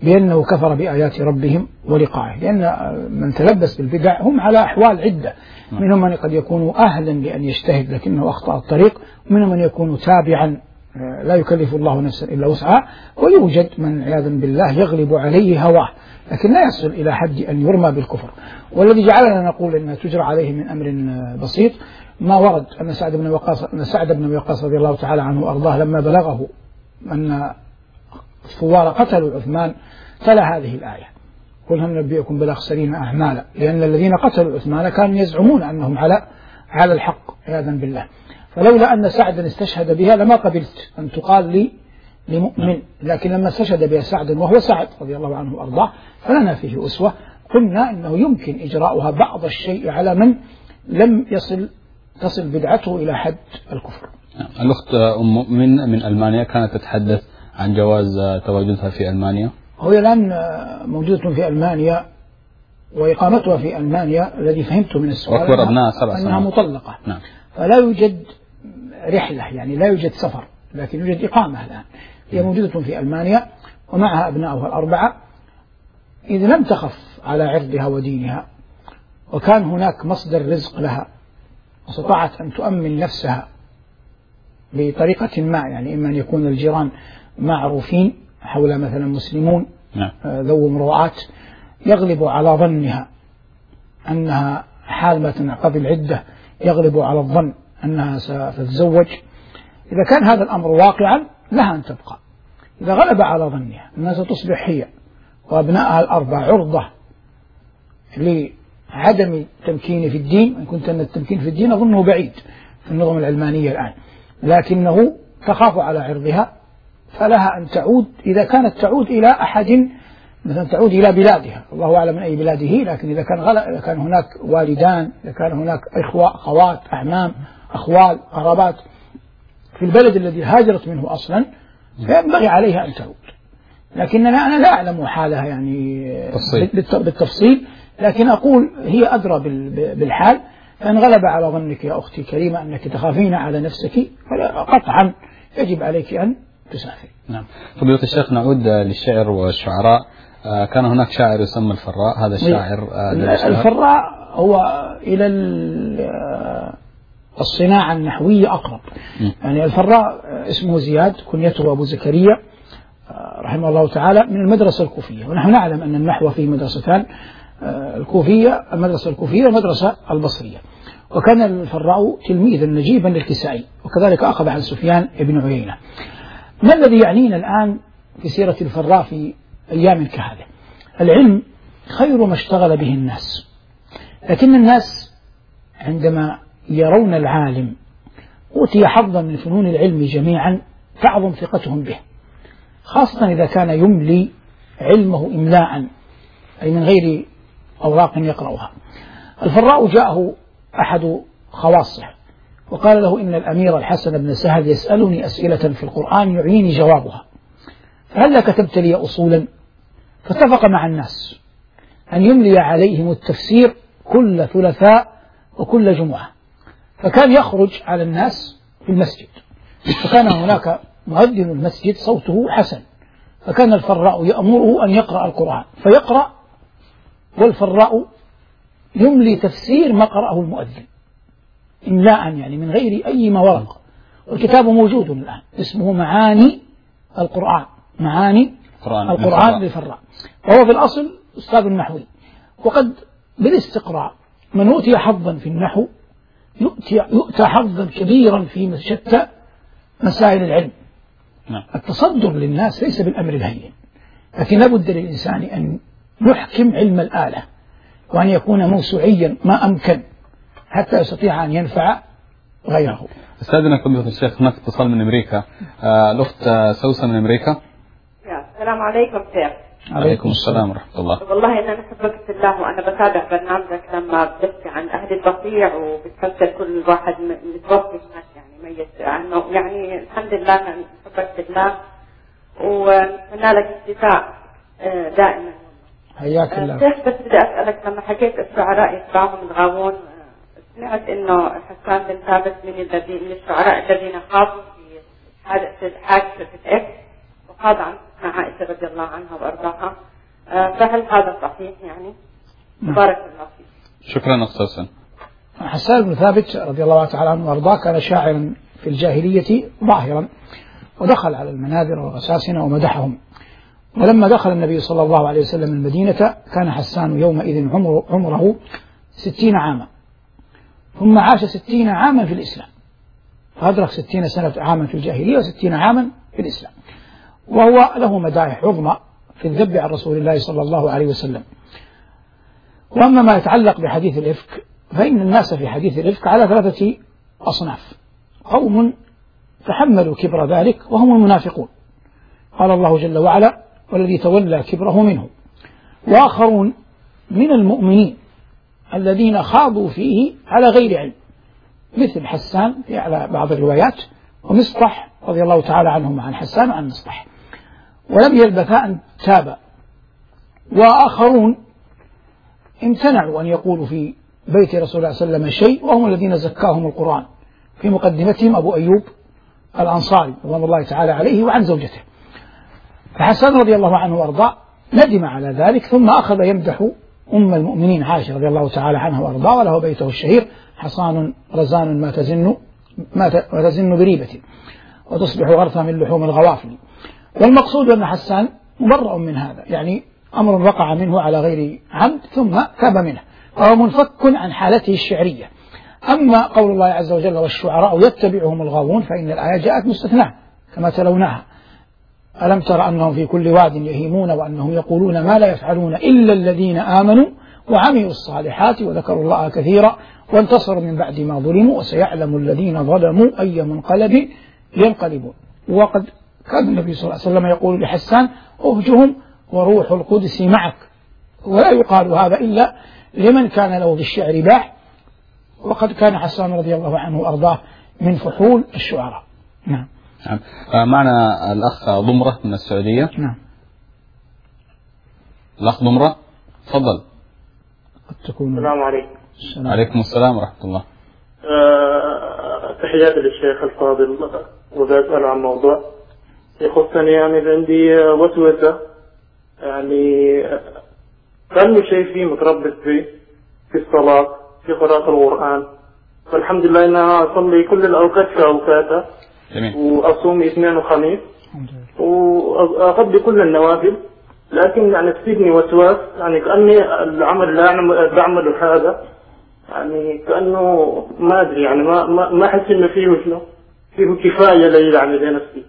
بأنه كفر بآيات ربهم ولقائه، لأن من تلبس بالبدع هم على أحوال عدة، منهم من قد يكون أهلا لأن يجتهد لكنه أخطأ الطريق، ومنهم من يكون تابعا لا يكلف الله نفسا إلا وسعها، ويوجد من عياذا بالله يغلب عليه هواه لكن لا يصل إلى حد أن يرمى بالكفر. والذي جعلنا نقول أن تجرى عليه من أمر بسيط ما ورد أن سعد بن وقاص رضي الله تعالى عنه وأرضاه لما بلغه أن الثوار قتلوا عثمان تلا هذه الآية: قل هل ننبئكم بالأخسرين أعمالا، لأن الذين قتلوا عثمان كانوا يزعمون أنهم على الحق عياذا بالله، فلولا أن سعدا استشهد بها لما قبلت أن تقال لي لمؤمن، لكن لما استشهد بها سعد وهو سعد رضي الله عنه وأرضاه فلنا فيه أسوة. قلنا إنه يمكن إجراؤها بعض الشيء على من لم تصل بدعته إلى حد الكفر. الأخت أم مؤمن من ألمانيا كانت تتحدث عن جواز تواجدها في ألمانيا. هو الآن موجودة في ألمانيا وإقامتها في ألمانيا الذي فهمته من السؤال أنها مطلقة. نعم. فلا يوجد رحلة، يعني لا يوجد سفر، لكن يوجد إقامة الآن. هي موجودة في ألمانيا ومعها أبنائها الأربعة، إذ لم تخف على عرضها ودينها وكان هناك مصدر رزق لها واستطاعت أن تؤمن نفسها بطريقة ما، يعني إما أن يكون الجيران معروفين حول مثلا مسلمون ذو مروءات يغلب على ظنها أنها حالة قبل عدة، يغلب على الظن أنها ستتزوج. إذا كان هذا الأمر واقعا لها أن تبقى. إذا غلب على ظنها أنها ستصبح هي وأبنائها الأربع عرضة لعدم التمكين في الدين، إن كنت أن التمكين في الدين أظنه بعيد في النظم العلمانية الآن، لكنه تخاف على عرضها، فلها أن تعود إذا كانت تعود إلى أحد، مثلا تعود إلى بلادها، الله أعلم من أي بلاده، لكن إذا كان هناك والدان، إذا كان هناك إخوة أخوات أعمام أخوال قرابات في البلد الذي هاجرت منه أصلا فينبغي عليها أن تعود. لكن أنا لا أعلم حالها يعني بالتفصيل، لكن أقول هي أدرى بالحال. فإن غلب على ظنك يا أختي كريمة أنك تخافين على نفسك قطعا يجب عليك أن تسافر. نعم. فضيلة الشيخ، نعود للشعر والشعراء. كان هناك شاعر يسمى الفراء، هذا الشاعر الفراء هو إلى الصناعة النحوية أقرب. يعني الفراء اسمه زياد، كنيته أبو زكريا رحمه الله تعالى، من المدرسة الكوفية، ونحن نعلم أن النحو فيه مدرستان، الكوفية، المدرسة الكوفية والمدرسة البصرية. وكان الفراء تلميذا نجيبا للكسائي، وكذلك أخذ عن سفيان بن عيينة. ما الذي يعنينا الآن في سيرة الفراء في أيام كهذه؟ العلم خير ما اشتغل به الناس، لكن الناس عندما يرون العالم أوتي حظا من فنون العلم جميعا تعظم ثقتهم به، خاصة إذا كان يملي علمه إملاء، أي من غير أوراق يقرأها. الفراء جاءه أحد خواصه وقال له: إن الأمير الحسن بن سهل يسألني أسئلة في القرآن يعيني جوابها، فهل كتبت لي أصولا؟ فاتفق مع الناس أن يملي عليهم التفسير كل ثلاثاء وكل جمعة، فكان يخرج على الناس في المسجد، فكان هناك مؤذن المسجد صوته حسن، فكان الفراء يأمره أن يقرأ القرآن فيقرأ، والفراء يملي تفسير ما قرأه المؤذن إملاء، يعني من غير أي ورق. والكتاب موجود الآن اسمه معاني القرآن، معاني القرآن للفراء، وهو في الأصل أستاذ النحوي. وقد بالاستقراء من أوتي حظا في النحو يؤتى حظا كبيرا في شتى مسائل العلم. التصدر للناس ليس بالأمر الهين، لكن لابد للإنسان أن يحكم علم الآلة وأن يكون موسوعيا ما أمكن حتى يستطيع أن ينفع غيره. أستاذنا فضيلة الشيخ، هناك اتصال من أمريكا، الأخت سوسة من أمريكا. السلام عليكم شيخ. عليكم السلام ورحمة الله. والله إن أنا أحبك في الله، وأنا بتابع برنامجك لما بتحكي عن أهل البطيع وبتفسر كل واحد متوفي يعني ميت عنه، يعني الحمد لله أنا أحبك في الله ونتمنى لك الشفاء دائما. حياك الله. شيخ، بس بدي أسألك، لما حكيت الشعراء يتبعهم الغاوون، سمعت إنه حسان بن ثابت من الشعراء الذين خاضوا في حادثة إكس وخاض عن مع عائشة رضي الله عنها وأرضاها، فهل هذا صحيح يعني؟ بارك الله فيك. شكرا أخت سوسن. حسان بن ثابت رضي الله تعالى عنه وأرضاه كان شاعرا في الجاهلية ظاهرا، ودخل على المنابر والغساسنة ومدحهم. ولما دخل النبي صلى الله عليه وسلم المدينة كان حسان يومئذ عمره 60 عاما، ثم عاش 60 عاما في الإسلام، فأدرك 60 سنة عاما في الجاهلية و60 عاما في الإسلام، وهو له مدائح عظمى في الذب عن رسول الله صلى الله عليه وسلم. وأما ما يتعلق بحديث الإفك فإن الناس في حديث الإفك على 3 أصناف: قوم تحملوا كبر ذلك وهم المنافقون، قال الله جل وعلا: والذي تولى كبره منه، وآخرون من المؤمنين الذين خاضوا فيه على غير علم، مثل حسان على بعض الروايات، ومصطح رضي الله تعالى عنهم عن حسان وعن مصطح، ولم يلبثا أن تابا. وآخرون امتنعوا أن يقولوا في بيت رسول الله صلى الله عليه وسلم شيء، وهم الذين زكاهم القرآن، في مقدمتهم أبو أيوب الأنصاري رضي الله تعالى عليه وعن زوجته. فحسان رضي الله عنه وأرضاه ندم على ذلك، ثم أخذ يمدح أم المؤمنين عائشة رضي الله تعالى عنها وأرضاه، وله بيته الشهير: حصان رزان ما تزن بريبة، وتصبح غرثا من لحوم الغوافل. والمقصود أن حسان مبرأ من هذا، يعني أمر وقع منه على غير عمد ثم تاب منه، وهو منفك عن حالته الشعرية. أما قول الله عز وجل: والشعراء يتبعهم الغاوون، فإن الآية جاءت مستثناة كما تلوناها: ألم تر أنهم في كل واد يهيمون وأنهم يقولون ما لا يفعلون إلا الذين آمنوا وعملوا الصالحات وذكروا الله كثيرا وانتصروا من بعد ما ظلموا وسيعلم الذين ظلموا أي منقلب ينقلبون. وقد كان النبي صلى الله عليه وسلم يقول لحسان: أهجهم وروح القدس معك. ولا يقال هذا إلا لمن كان له بالشعر باع، وقد كان حسان رضي الله عنه وأرضاه من فحول الشعراء. نعم. معنا الأخ ضمرة من السعودية. نعم. الأخ ضمرة تفضل. السلام عليكم. عليكم السلام ورحمة الله. تحياتي للشيخ الفاضل، وبسأل عن موضوع يخصني. يعني عندي وسوسة، يعني كان شيء متربص فيه في الصلاة، في قراءة القرآن، فالحمد لله أنا أصلي كل الأوقات في أوقاتها، وأصوم اثنين وخميس، وأقضي كل النوافل، لكن يعني تصيبني وسواس، يعني كأني العمل اللي بعمله هذا يعني كأنه ما أدري، يعني ما أحس إنه فيه كفاية لي يعني لنفسي.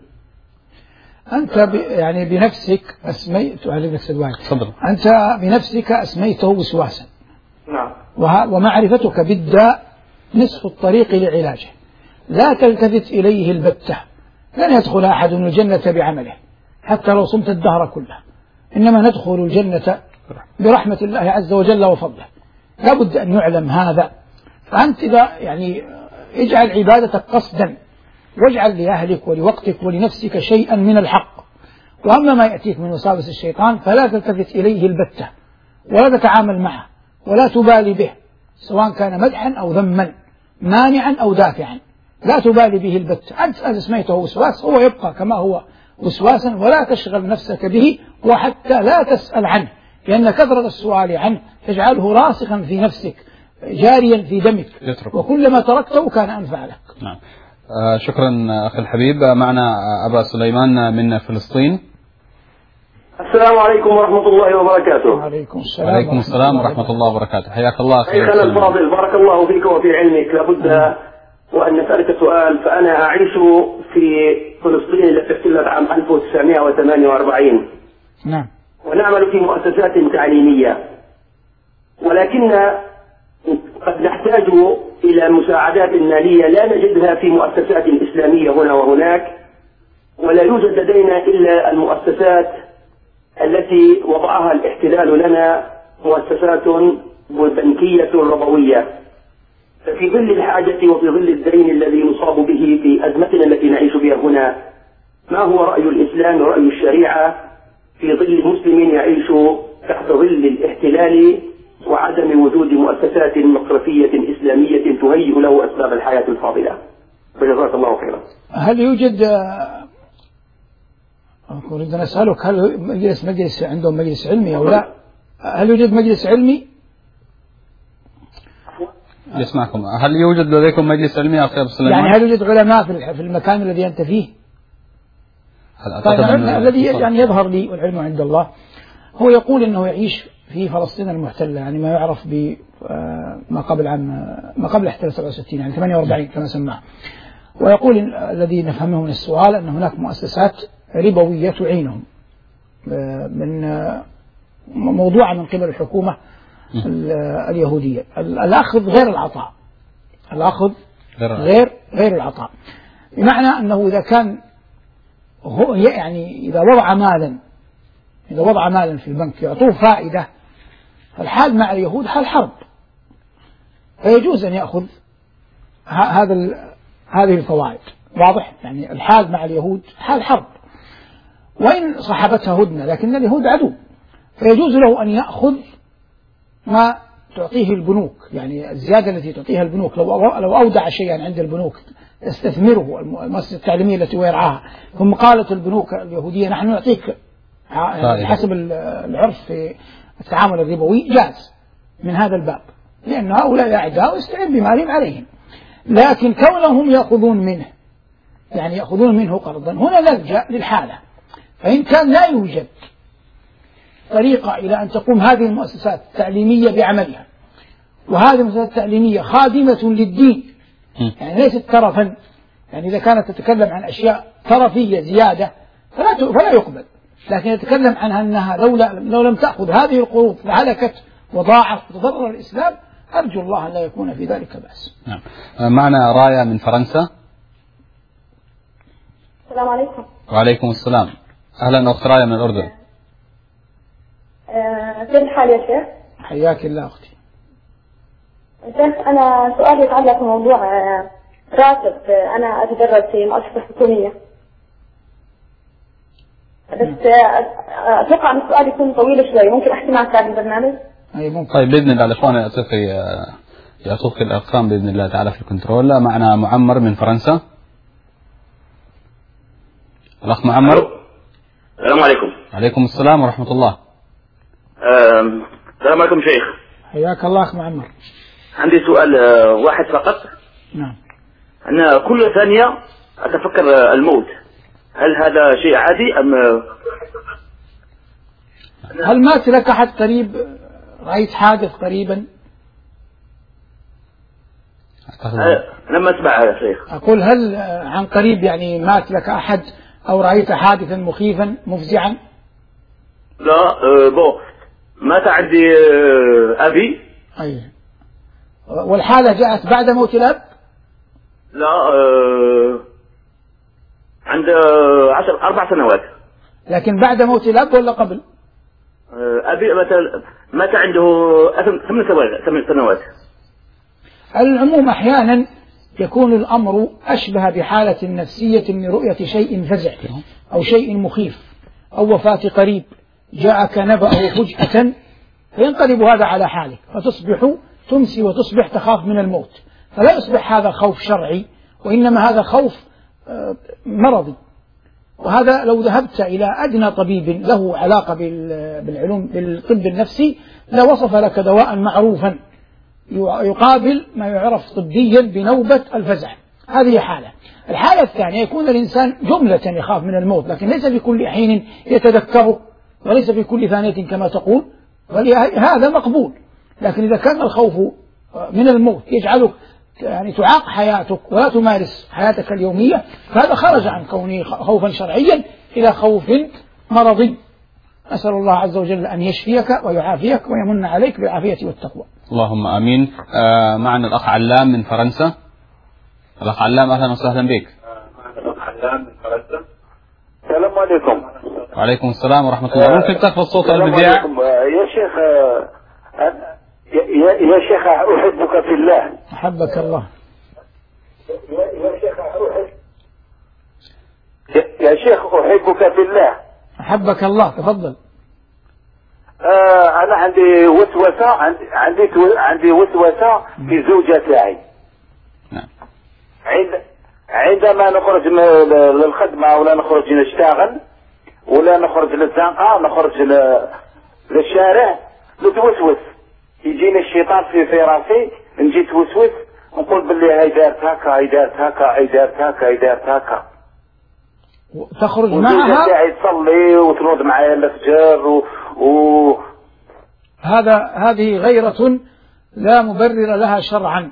أنت يعني بنفسك أسميت أنت بنفسك أسميته وسواسا. نعم. ومعرفتك بالداء نصف الطريق لعلاجه، لا تلتفت إليه البتة. لن يدخل أحد الجنة بعمله حتى لو صمت الدهر كله، إنما ندخل الجنة برحمة الله عز وجل وفضله، لا بد أن يعلم هذا. فأنت إذا يعني اجعل عبادتك قصدا، واجعل لأهلك ولوقتك ولنفسك شيئا من الحق. وأما ما يأتيك من وساوس الشيطان فلا تلتفت إليه البتة، ولا تتعامل معه، ولا تبالي به، سواء كان مدحا أو ذما، مانعا أو دافعا، لا تبالي به البتة. أنت اسميته وسواس، هو يبقى كما هو وسواسا، ولا تشغل نفسك به، وحتى لا تسأل عنه، لأن كثرة السؤال عنه تجعله راسخا في نفسك جاريا في دمك، وكلما تركته كان أنفع لك. نعم. شكرا أخي الحبيب. معنا أبا سليمان من فلسطين. السلام عليكم ورحمة الله وبركاته. وعليكم السلام. وعليكم السلام ورحمة الله وبركاته. حياك الله أخي الفاضل، بارك الله فيك وفي علمك. لابد وأن نسألك سؤال. فأنا أعيش في فلسطين التي احتلت عام 1948. نعم. ونعمل في مؤسسات تعليمية، ولكن قد نحتاج إلى مساعدات مالية لا نجدها في مؤسسات إسلامية هنا وهناك، ولا يوجد لدينا إلا المؤسسات التي وضعها الاحتلال لنا، مؤسسات بنكية ربوية. ففي ظل الحاجة وفي ظل الدين الذي نصاب به في أزمتنا التي نعيش بها هنا، ما هو رأي الإسلام ورأي الشريعة في ظل مسلم يعيش تحت ظل الاحتلال وعدم وجود مؤسسات مصرفية إسلامية تهيئ له أسباب الحياة الفاضلة؟ فجزاك الله خيرا. هل يوجد نريد أن نسألك هل مجلس عندهم مجلس علمي أو لا؟ هل يوجد مجلس علمي؟ يسمعكم. هل يوجد لديكم مجلس علمي يا أخي أبو سليمان؟ يعني هل يوجد علماء في المكان الذي أنت فيه؟ طيب الذي يعني يظهر لي والعلم عند الله هو يقول أنه يعيش في فلسطين المحتلة، يعني ما يعرف ب ما قبل احتلال 67 يعني 48 كما سماه. ويقول الذي نفهمه من السؤال أن هناك مؤسسات ربوية تعينهم من موضوعة من قبل الحكومة اليهودية. الأخذ غير العطاء، الأخذ غير العطاء، بمعنى أنه إذا كان هو يعني إذا وضع مالا في البنك يعطوه فائدة، فالحال مع اليهود حال حرب، فيجوز أن يأخذ هذه الفوائد. واضح؟ يعني الحال مع اليهود حال حرب، وإن صاحبتها هدنة لكن اليهود عدو، فيجوز له أن يأخذ ما تعطيه البنوك، يعني الزيادة التي تعطيها البنوك. لو أودع شيئا عند البنوك يستثمره المؤسسة التعليمية التي هو يرعاها، ثم قالت البنوك اليهودية نحن نعطيك حسب العرف في التعامل الربوي، جاز من هذا الباب، لأن هؤلاء أعداء ويستعين بمالهم عليهم. لكن كونهم يأخذون منه، يعني يأخذون منه قرضا، هنا نلجأ للحالة. فإن كان لا يوجد طريقة إلى أن تقوم هذه المؤسسات التعليمية بعملها، وهذه المؤسسات التعليمية خادمة للدين، يعني ليست ترفا، يعني إذا كانت تتكلم عن أشياء ترفية زيادة فلا يقبل، لكن يتكلم عنها أنها لو لم تأخذ هذه القروض لهلكت وضاعت وتضرر الإسلام، أرجو الله أن لا يكون في ذلك بأس. نعم. معنا راية من فرنسا. السلام عليكم. وعليكم السلام. أهلا أخت راية من الأردن. كيف الحال يا شيخ؟ حياك الله أختي. شيخ أنا سؤالي يتعلق بموضوع راتب. أنا أتدرب في مؤسسة حكومية، بس أتوقع أن السؤال يكون طويل شوي، ممكن أحكي معك بعد البرنامج؟ أي ممكن. طيب بإذن الله الإخوان يعطوك الأرقام بإذن الله تعالى في الكنترول. معنا معمر من فرنسا. الأخ معمر. السلام عليكم. عليكم السلام ورحمة الله. السلام عليكم شيخ. حياك الله أخ معمر. عندي سؤال واحد فقط. نعم. أنا كل ثانية أتفكر الموت، هل هذا شيء عادي أم هل مات لك أحد قريب؟ رأيت حادث قريبا؟ لما أسمع هذا شيخ. أقول هل عن قريب يعني مات لك أحد أو رأيت حادثا مخيفا مفزعا؟ لا مات عندي أبي. أي. والحالة جاءت بعد موت الأب؟ لا عند 4 سنوات. لكن بعد موت الأب ولا قبل؟ أبي مات عنده 8 سنوات. على العموم أحيانا يكون الأمر أشبه بحالة نفسية من رؤية شيء فزع أو شيء مخيف أو وفاة قريب جاءك نبأه فجأة، فينقلب هذا على حالك، فتصبح تمسي وتصبح تخاف من الموت. فلا يصبح هذا خوف شرعي، وإنما هذا خوف مرضي. وهذا لو ذهبت إلى أدنى طبيب له علاقة بالعلوم بالطب النفسي لوصف لك دواء معروفا يقابل ما يعرف طبيا بنوبة الفزع. هذه حالة. الحالة الثانية يكون الإنسان جملة يخاف من الموت، لكن ليس في كل حين يتذكره، وليس في كل ثانية كما تقول، هذا مقبول. لكن إذا كان الخوف من الموت يجعلك يعني تعاق حياتك ولا تمارس حياتك اليومية، فهذا خرج عن كونه خوفا شرعيا إلى خوف مرضي. أسأل الله عز وجل أن يشفيك ويعافيك ويمن عليك بالعافية والتقوى. اللهم آمين. معنا الأخ علام من فرنسا. الأخ علام أهلا وسهلا بك. الأخ علام من فرنسا. السلام عليكم. وعليكم السلام ورحمة الله. ممكن تخفض صوت المذياع؟ يا شيخ يا شيخ أحبك في الله. أحبك الله. يا شيخ أحبك في الله. أحبك الله. تفضل. أنا عندي وسوسة، عندي وسوسة في زوجة تاعي. نعم. عندما نخرج للخدمة ولا نخرج نشتغل ولا نخرج للزنقة، نخرج للشارع نتوسوس، يجيني الشيطان في راسي، نجي توسوس نقول باللي هاي دارت هكا، هاي دارت هكا، هاي دارت هكا، هاي دارت هكا. تخرج معها تصلي وتنوض معايا الفجر هذه غيرة لا مبرر لها شرعا،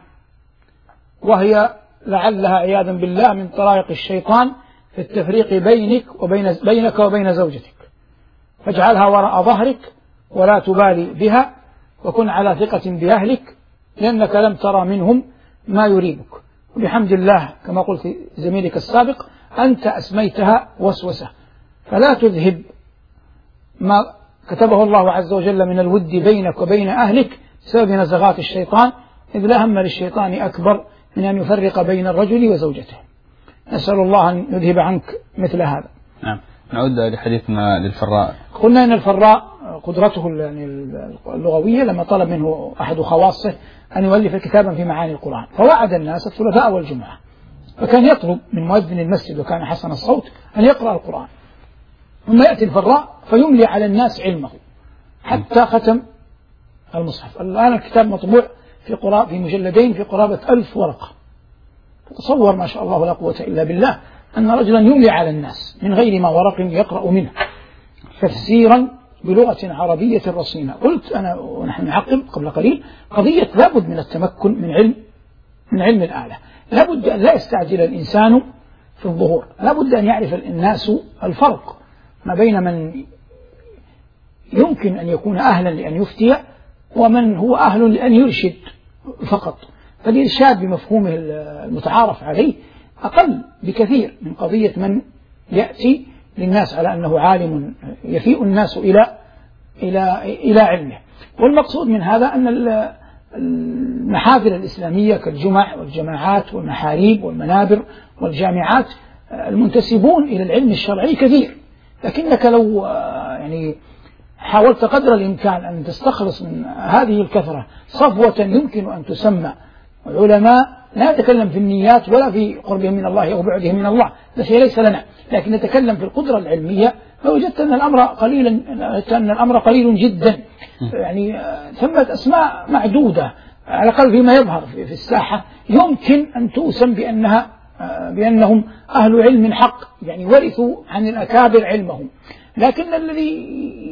وهي لعلها عياذا بالله من طرائق الشيطان في التفريق بينك وبين زوجتك، فاجعلها وراء ظهرك ولا تبالي بها، وكن على ثقة بأهلك لأنك لم ترى منهم ما يريبك. وبحمد الله كما قلت زميلك السابق أنت أسميتها وسوسة، فلا تذهب ما كتبه الله عز وجل من الود بينك وبين أهلك بسبب نزغات الشيطان، إذ لا هم للشيطان أكبر من أن يفرق بين الرجل وزوجته. نسأل الله أن يذهب عنك مثل هذا. نعم. نعود لحديثنا للفراء. قلنا أن الفراء قدرته اللغوية لما طلب منه أحد خواصه أن يؤلف كتابا في معاني القرآن، فوعد الناس الثلاثاء والجمعة، فكان يطلب من مؤذن المسجد وكان حسن الصوت أن يقرأ القرآن، ثم يأتي الفراء فيملي على الناس علمه حتى ختم المصحف. الآن الكتاب مطبوع في مجلدين في قرابة 1000 ورقة. تصور ما شاء الله لا قوة إلا بالله أن رجلا يملي على الناس من غير ما ورق يقرأ منه تفسيرا بلغة عربية رصينة. قلت أنا ونحن نعقب قبل قليل قضية لابد من التمكن من علم الآلة، لابد أن لا يستعجل الإنسان في الظهور، لابد أن يعرف الناس الفرق ما بين من يمكن أن يكون أهلا لأن يفتي ومن هو أهل لأن يرشد فقط. فالإرشاد بمفهومه المتعارف عليه أقل بكثير من قضية من يأتي للناس على أنه عالم يفيء الناس إلى علمه. والمقصود من هذا أن المحافل الإسلامية كالجمع والجماعات والمحاريب والمنابر والجامعات المنتسبون إلى العلم الشرعي كثير، لكنك لو حاولت قدر الإمكان أن تستخلص من هذه الكثرة صفوة يمكن أن تسمى علماء، لا نتكلم في النيات ولا في قربهم من الله أو بعدهم من الله، هذا شيء ليس لنا، لكن نتكلم في القدرة العلمية. فوجدت أن الأمر قليل جدا، ثمة أسماء معدودة على الأقل فيما يظهر في الساحة يمكن أن توسم بأنهم أهل علم حق، ورثوا عن الأكابر علمهم. لكن الذي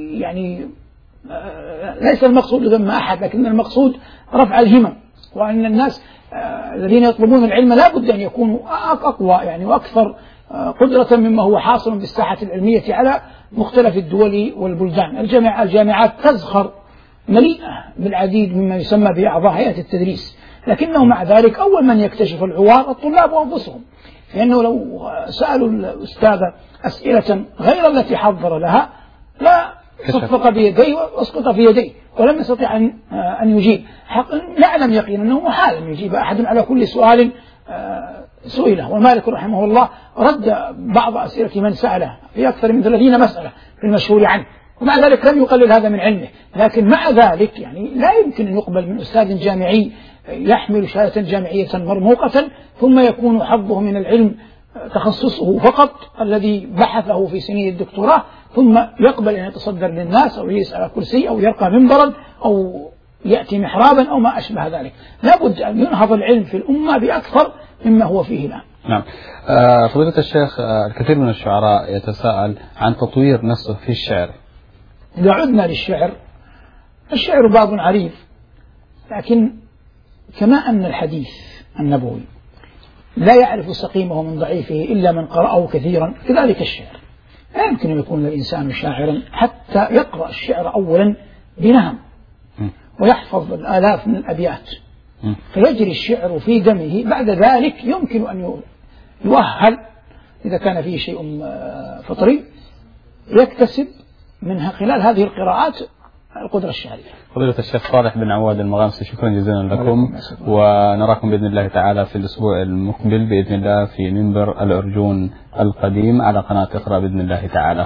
ليس المقصود ذم أحد، لكن المقصود رفع الهمم، وأن الناس الذين يطلبون العلم لا بد أن يكونوا أقوى وأكثر قدرة مما هو حاصل بالساحة العلمية على مختلف الدول والبلدان. الجامعات تزخر مليئة بالعديد مما يسمى بأعضاء هيئة التدريس، لكنه مع ذلك أول من يكتشف العوار الطلاب أنفسهم، لأنه لو سألوا الأستاذ أسئلة غير التي حضر لها لا صفق بيديه واسقط في يديه ولم يستطيع أن يجيب. نعلم يقينا أنه محال أن يجيب أحد على كل سؤال سئله، ومالك رحمه الله رد بعض أسئلة من سأله في أكثر من 30 مسألة في المشهور عنه، ومع ذلك لم يقلل هذا من علمه. لكن مع ذلك لا يمكن أن يقبل من أستاذ جامعي يحمل شهادة جامعية مرموقة ثم يكون حظه من العلم تخصصه فقط الذي بحثه في سنين الدكتوراه، ثم يقبل أن يتصدر للناس أو يجلس على كرسي أو يرقى منبرا أو يأتي محرابا أو ما أشبه ذلك. لابد أن ينهض العلم في الأمة بأكثر مما هو فيه الآن. نعم. فضيلة الشيخ، الكثير من الشعراء يتساءل عن تطوير نفسه في الشعر. إذا عدنا للشعر، الشعر باب عريض، لكن كما أن الحديث النبوي لا يعرف سقيمه من ضعيفه إلا من قرأه كثيرا، كذلك الشعر لا يمكن أن يكون الإنسان شاعرا حتى يقرأ الشعر أولا بنهم ويحفظ الآلاف من الأبيات، فيجري الشعر في دمه. بعد ذلك يمكن أن يؤهل إذا كان فيه شيء فطري يكتسب منها خلال هذه القراءات القدرة الشعرية. فضيلة الشيخ صالح بن عواد المغامسي، شكرا جزيلا لكم، ونراكم بإذن الله تعالى في الأسبوع المقبل بإذن الله في منبر الأرجون القديم على قناة اقرأ بإذن الله تعالى.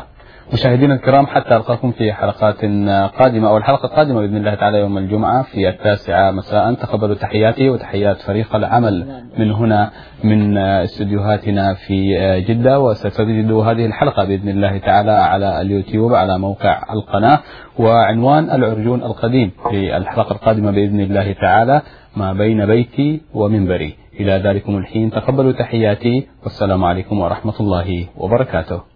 مشاهدينا الكرام حتى ألقاكم في حلقات قادمة أو الحلقة القادمة بإذن الله تعالى يوم الجمعة في 9 مساء. تقبلوا تحياتي وتحيات فريق العمل من هنا من استديوهاتنا في جدة، وستجدوا هذه الحلقة بإذن الله تعالى على اليوتيوب على موقع القناة، وعنوان العرجون القديم في الحلقة القادمة بإذن الله تعالى ما بين بيتي ومنبري. إلى ذلكم الحين تقبلوا تحياتي والسلام عليكم ورحمة الله وبركاته.